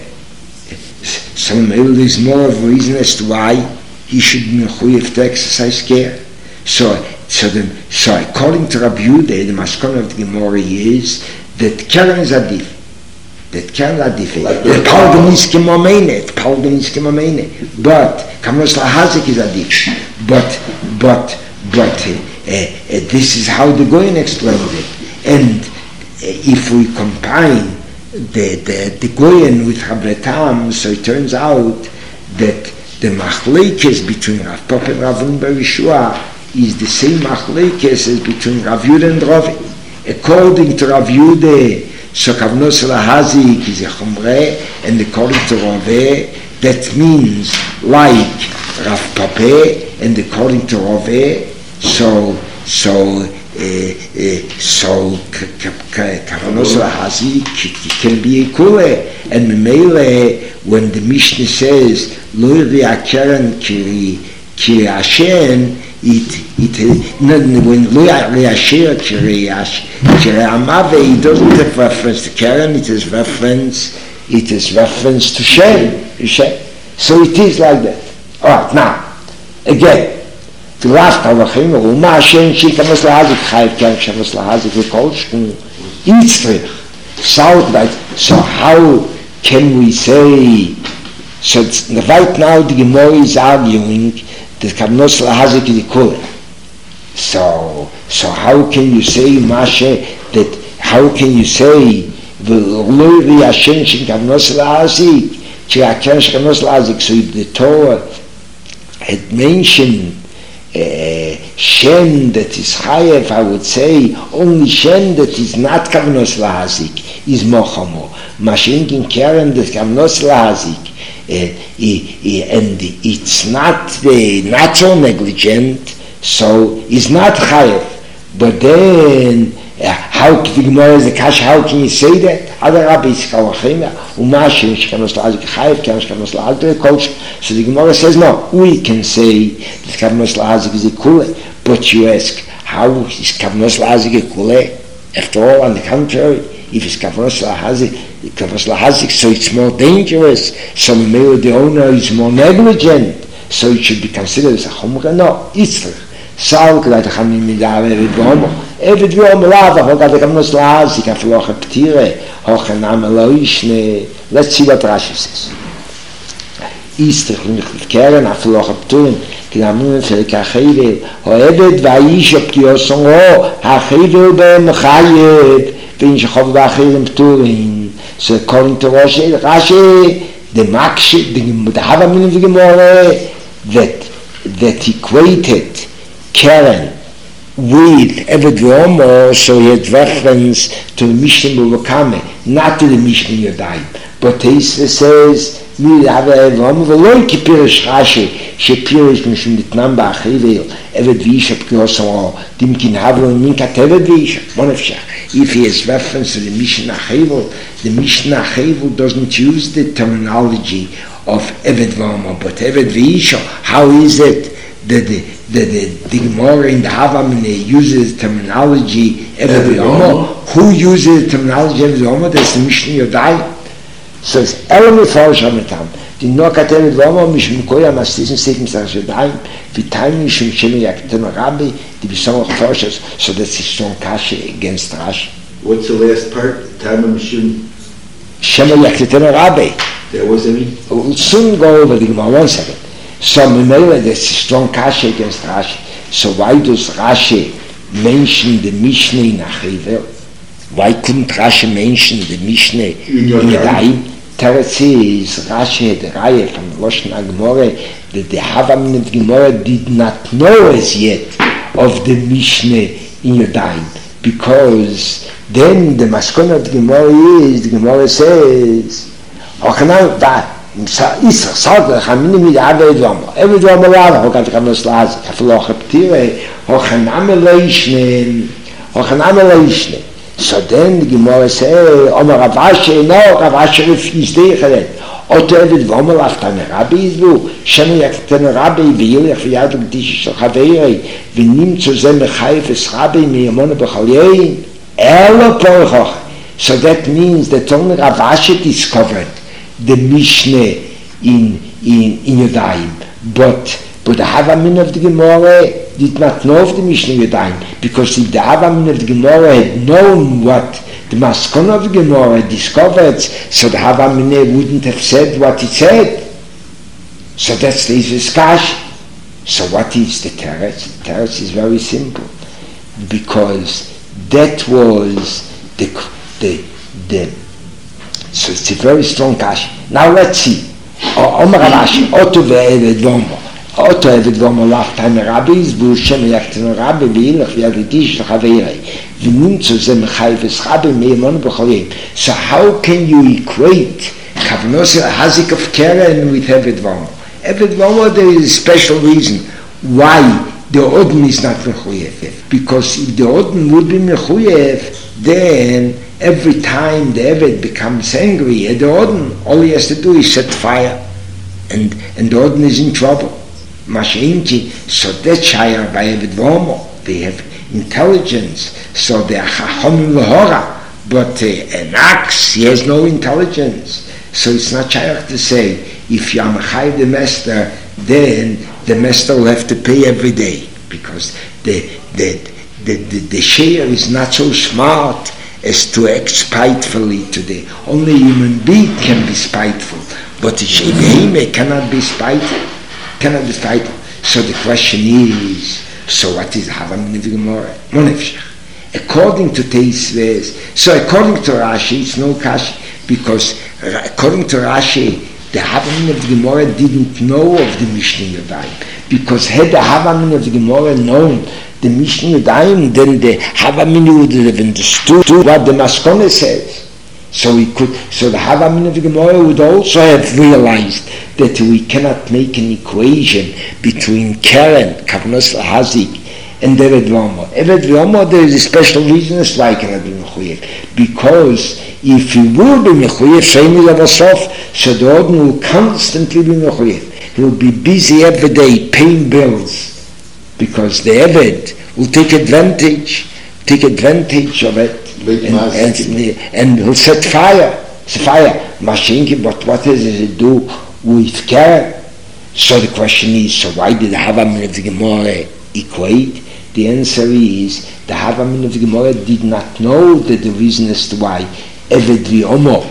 some melee is more of a reason as to why he should be mechuyev to exercise care. So, so, the, so according to Rabbi Yehuda, the maskon of the Gemara is that Karen is adif. That Karen is adif. The Palgan is kimomeine. The Palgan is kimomeine. But Kavnos Lahazik is adif. But, but, but. Uh, uh, this is how the Goyen explained it, and if we combine the the, the Goyen with Habletam, so it turns out that the machlekes between Rav Papa and Rav Bar Yeshua is the same machlekes as between Rav Yudah and Rav. According to Rav Yudah, so Kavnos Lahazik is a Chumre, and according to Rav, that means like Rav Papa, and according to Rav, so so uh, uh, so Kavnos Lahazik can be a Kule, and Memele, when the Mishnah says Lo Keren Kiri Kiri Hashem, it it when Lo Asher Kiri Kiri Amave, it doesn't have reference to Keren, it is reference it is reference to Shem. So it is like that. Alright, now again. The last halachim, Uma Hashem Shikamas Lahazik Chayiv Keren Shamas Lahazik V'Kolshkin Yitzrich Southlight. So how can we say? So right now the Gemara is arguing that Kavnos Lahazik is equal. So so how can you say Mashe that? How can you say V'Loi Hashem Shikamas Lahazik Keren Shamas Lahazik? So if the Torah had mentioned Uh, Shem that is Chayev, I would say only Shem that is not Kavnos Lahazik is Mochamo. Mashinkin Keren that Kavnos Lahazik, uh, and it's not uh, not so negligent, so it's not Chayev. But then, uh, how the Gemara is the Kash? How can you say that? Other rabbis Kalachim, Umashin Kavnos Lahazik Chayev, Kavnos Lahazik Kolsh. So the Gemara says, no, we can say that Kavnos Lahazik is a Kule, but you ask, how is Kavnos Lahazik a Kule? After all, on the contrary, if it's Kavnos Lahazik, Kavnos Lahazik, so it's more dangerous, so maybe the owner is more negligent, so it should be considered as a Chumra. No, Yitzrich. Sal K'day Tachamim Midav Evid V'Omo. Evid V'Omo Lava, Hogad Kavnos Lahazik, Aflocha P'tire, Hochanam Eloishne. Let's see what Rashi says. Easter mit Keren afloch abtun genommen für Kachel hoedet vaish optioson o hachel beim khayed bin shkhov bachilem turin so according to Rashi Rashi the maksh the have min gemore that that equated Keren with Evedromo, so he had reference to the Mishnah Buvakame, not to the Mishnah Yodayim. But Teisra says, we have a Evedromo, v'loi ki pirish Rashi, she pirish mishum ditnam ba'achivel, Eved v'isha p'kosam, dimkin havro, minkat Eved v'isha, one of Shach. If he has reference to the Mishnah Achivel, the Mishnah Achivel doesn't use the terminology of Evedromo, but Eved v'isha, how is it that the The, the, the Gemara in the Havamine uses terminology Eved V'Omo. Who uses the terminology Eved V'Omo? That's the Mishnah Yodayim. So it's Elami Forsh Hamitam. The Nokat Eved V'Omo Mishum Koya Mastis Sekim Sarach Yodayim V'Tayim Mishum Shemi Yakten Rabbi the B'Samach Forshas. So that's a strong kashi against Rashi. What's the last part? Time of Mishum Shemi Yakten Rabbi. That was any? We'll soon go over the Gemara. One second. So Memele, there's a strong kasha against Rashi. So why does Rashi mention the Mishnah in Achivel? Why couldn't Rashi mention the Mishnah in Yodayim? Teretz is Rashi had a raya from the Lashon HaGemorah that the Havamim of Gemorah did not know as yet of the Mishnah in Yodayim, because then the maskon of the Gemorah is, the Gemorah says, Ochanam that Isra Salga Chamini mit Eved V'Omo. Eved V'Omo Lava, Hogad Kavnos Lahazik, Afloch P'tire, Hochanam Eloishne, Hochanam Eloishne. So then the Gemara says, Omer Rav Asher, no, Rav Asher refused to hear it. Oto Eved V'Omo Laftane Rabbi Izlu, Shemi Yaktane Rabbi, V'yilech V'yad L'Gdish Shel Chaveirei, V'nim Tzuzem Mechayef Es Rabbi, Miyamone B'Chalyein, Elo Porchoch. So that means that only Rav Asher discovered the Mishnah in in in Yodayim, but but the Havamin of the Gemara did not know of the Mishnah in Yodayim, because if the Havamin of the Gemara had known what the Maskon of the Gemara discovered, so the Havamin wouldn't have said what it said. So that's the discussion. So what is the Teretz? The Teretz is very simple, because that was the the, the, so it's a very strong Kashi. Now let's see. Omer Rashi, Oto ve'eved vomo. Oto eved vomo lifetime rabbis, והוא שם יקטן רבי, וילך וידידיש לחברי. ונמצא זה מחייבס רבי מימון בחולים. So how can you equate Kavanos Hazik of Keren with Eved Vomo? Eved Vomo, there is a special reason why the Odin is not Mechuyev. Because if the Odin would be Mechuyev, then every time the Eved becomes angry at the Odin, all he has to do is set fire. And, and the Odin is in trouble. Mashinki, so that's higher by Eved Vomo. They have intelligence, so they are Chachomim L'Hora. But uh, an ox, he has no intelligence. So it's not shaykh to say, if you are Machai the master, then the master will have to pay every day. Because the the the, the, the share is not so smart as to act spitefully today. Only a human being can be spiteful. But the Shevehime cannot be spiteful. Cannot be spiteful. So the question is, so what is Havamin of Gemara? Monefshach. According to Teisves, so according to Rashi, it's no Kashi, because according to Rashi, the Havamin of the Gemara didn't know of the Mishnah Yadayim. Because had the Havamin of the Gemara known the Mishnah Yadayim, then the Havamin would have understood what the Maskone says. So he could, so the Havamin of the Gemara would also have realized that we cannot make an equation between Keren, Kavanos Hazik, and Eved Vomo. Eved Vomo, there is a special reason as why he cannot be Mechuyev. Because if he will be Mechuyev, Sheini Lavasof, so the Odin will constantly be Mechuyev. He will be busy every day paying bills. Because the Eved will take advantage, take advantage of it, and, and, and he'll set fire. Set fire. Mashinki, but what does it do with Keren? So the question is, so why did the Havamin of the Gemara equate? The answer is, the Havamin of the Gemara did not know that the reason as to why Eved Vomo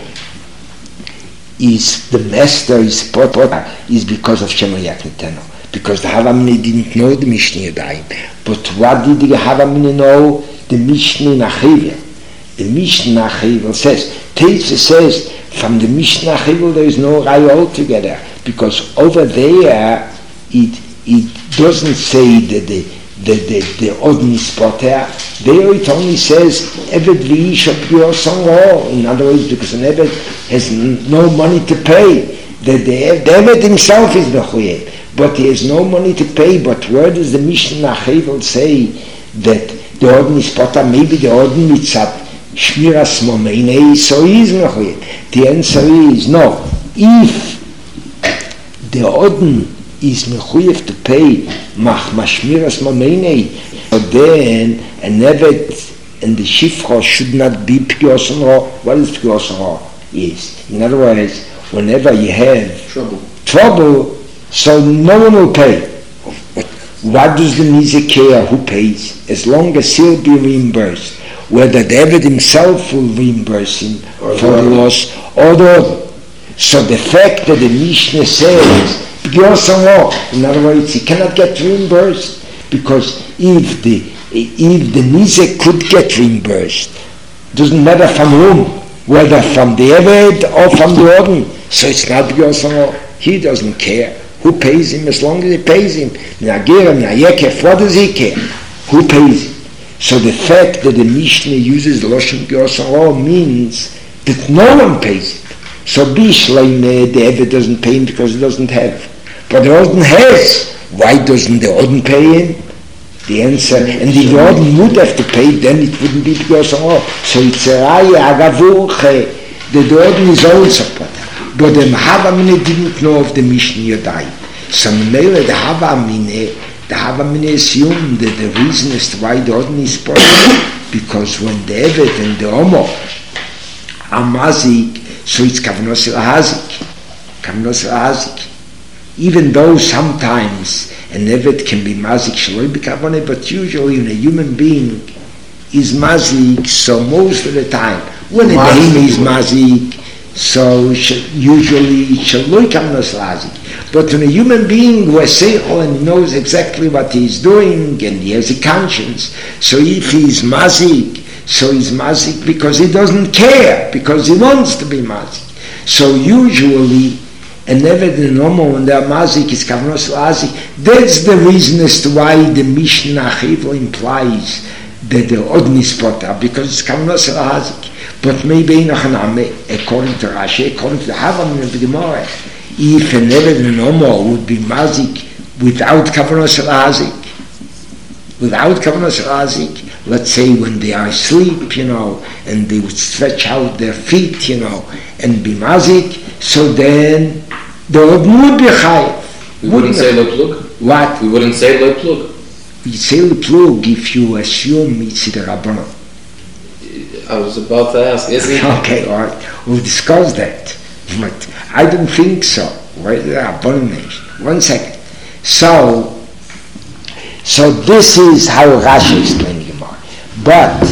is the master, is potter, is because of Shemayak Niteno. Because the Havamin didn't know the Mishnah Yadayim. But what did the Havamin know? The Mishnah Nachivel. The Mishnah Nachivel says, Teitze says, from the Mishnah Nachivel there is no Raya altogether. Because over there, it it doesn't say that the the the, the Odin is potter. There it only says Eved v'ish of. In other words, because an Eved has n- no money to pay. The, the, the Eved himself is Mechuyev, but he has no money to pay. But where does the Mishnah Nachivel say that the Odin is potter? Maybe the Odin mitzat Shmiras Momeinei, so he is Mechuyev. The answer is no. If the Odin is mechuyev to pay mach mashmiras mameinei, so then an Eved and the Shifra should not be P'gos Ro. What is P'gos Ro? Is, in other words, whenever you have trouble, trouble, so no one will pay. What does the Nizik care who pays? As long as he'll be reimbursed, whether the Eved himself will reimburse him or for the loss or the Odin. So the fact that the Mishnah says, in other words, he cannot get reimbursed, because if the if the Nizek could get reimbursed, doesn't matter from whom, whether from the Eved or from the Odin, so it's not B'Yosamo. He doesn't care who pays him, as long as he pays him. Nagir, Nayekef, what does he care? Who pays him? So the fact that the Mishnah uses Loshen B'Yosamo means that no one pays him. So Bishleime, the Eved doesn't pay him because he doesn't have. But the Odin has. Why doesn't the Odin pay him? The answer, and if the Odin would have to pay, then it wouldn't be because of all. So it's a Raya Agavuche, that the Odin is also potter. But the Havamine didn't know of the Mishnah Yadayim. So Mele, the Havamine, the Havamine assumed that the reason as to why the Odin is potter, because when the Eved and the Omo are mazik, so it's Kavanos Hazik. Kavanos Hazik. Even though sometimes an Eved can be mazik shaloi b'kavone, but usually when a human being is mazik, so most of the time, when a daim is mazik, so usually shaloi kavanos hazik. But when a human being who has seichel and knows exactly what he is doing and he has a conscience, so if he is mazik, so he's mazik because he doesn't care, because he wants to be mazik. So usually, and never the normal when they're mazik is kavanos lazik. That's the reason as to why the Mishnah Chivla implies that the odni spotter, because it's kavanos lazik. But maybe according to Rashi, according to the Havamin of the Gemara, if and never the normal would be mazik without kavanos lazik, without kavanos lazik, let's say when they are asleep, you know, and they would stretch out their feet, you know, and be mazik, so then the odni would be chayiv. We wouldn't say lo plug. What? We wouldn't say lo plug. We say lo plug if you assume it's the Rabbanon. I was about to ask, is it? Okay, all right. We'll discuss that. But I don't think so. Where the Rabbanon mentioned. One second. So, so this is how Rashi explains the Gemara. But,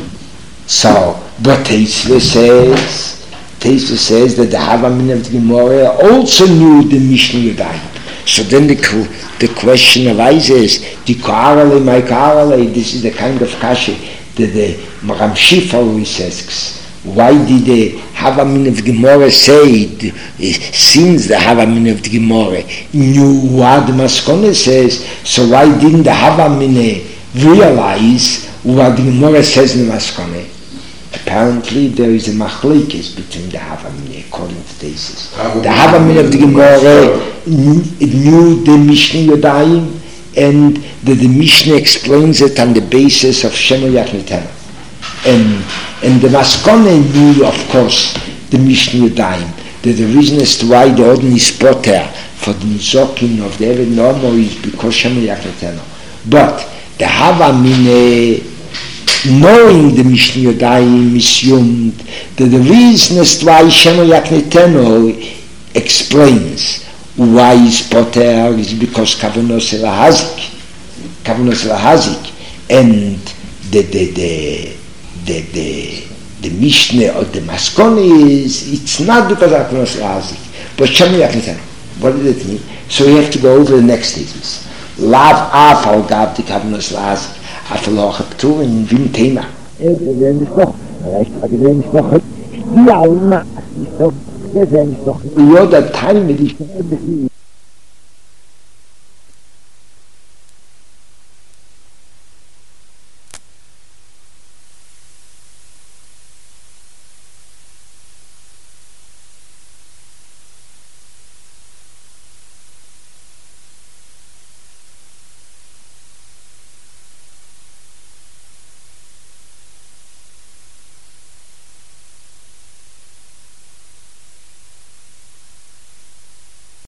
so, but Teisva says, Teisva says that the Havamin of the Gemara also knew the Mishnah Yudayim. So then the the question arises is, the Karale, my Karale, this is the kind of kasha that the Maram Shif always asks. Why did the Havamin of the Gemara say, it seems the Havamin of the Gemara knew what the Maskone says, so why didn't the Havamin realize what the Gemara says in the Maskone? Apparently there is a machlekes between the Havamin according to this. The Havamin of the Gemara knew, knew the Mishnah Yodayim, and the, the Mishnah explains it on the basis of Shemo Yaknetana. And, and the Maskone knew, of course, the Mishnah Yodayim, that the reason as to why the Odin is poter for the Nizokim of the Eved Normo is because Shemo Yaknetana. But the Havamin, knowing the Mishnah Yodayim, assumed that the reason as to why Shemo Yaknetano explains why is poter is because Kavanos Elahazik, Kavanos Elahazik, and the the the the the, the Mishnah or the Maskone is it's not because of Kavanos Elahazik, but Shemo Yaknetano. What does it mean? So we have to go over the next statements. Lav Afal Gav the Kavanos Elahazik. Afloch tu in vim tema. Er wenn ich noch, ich sage wenn ich noch, die Alma, ich sag, wenn ich noch, ja, der Teil mit ich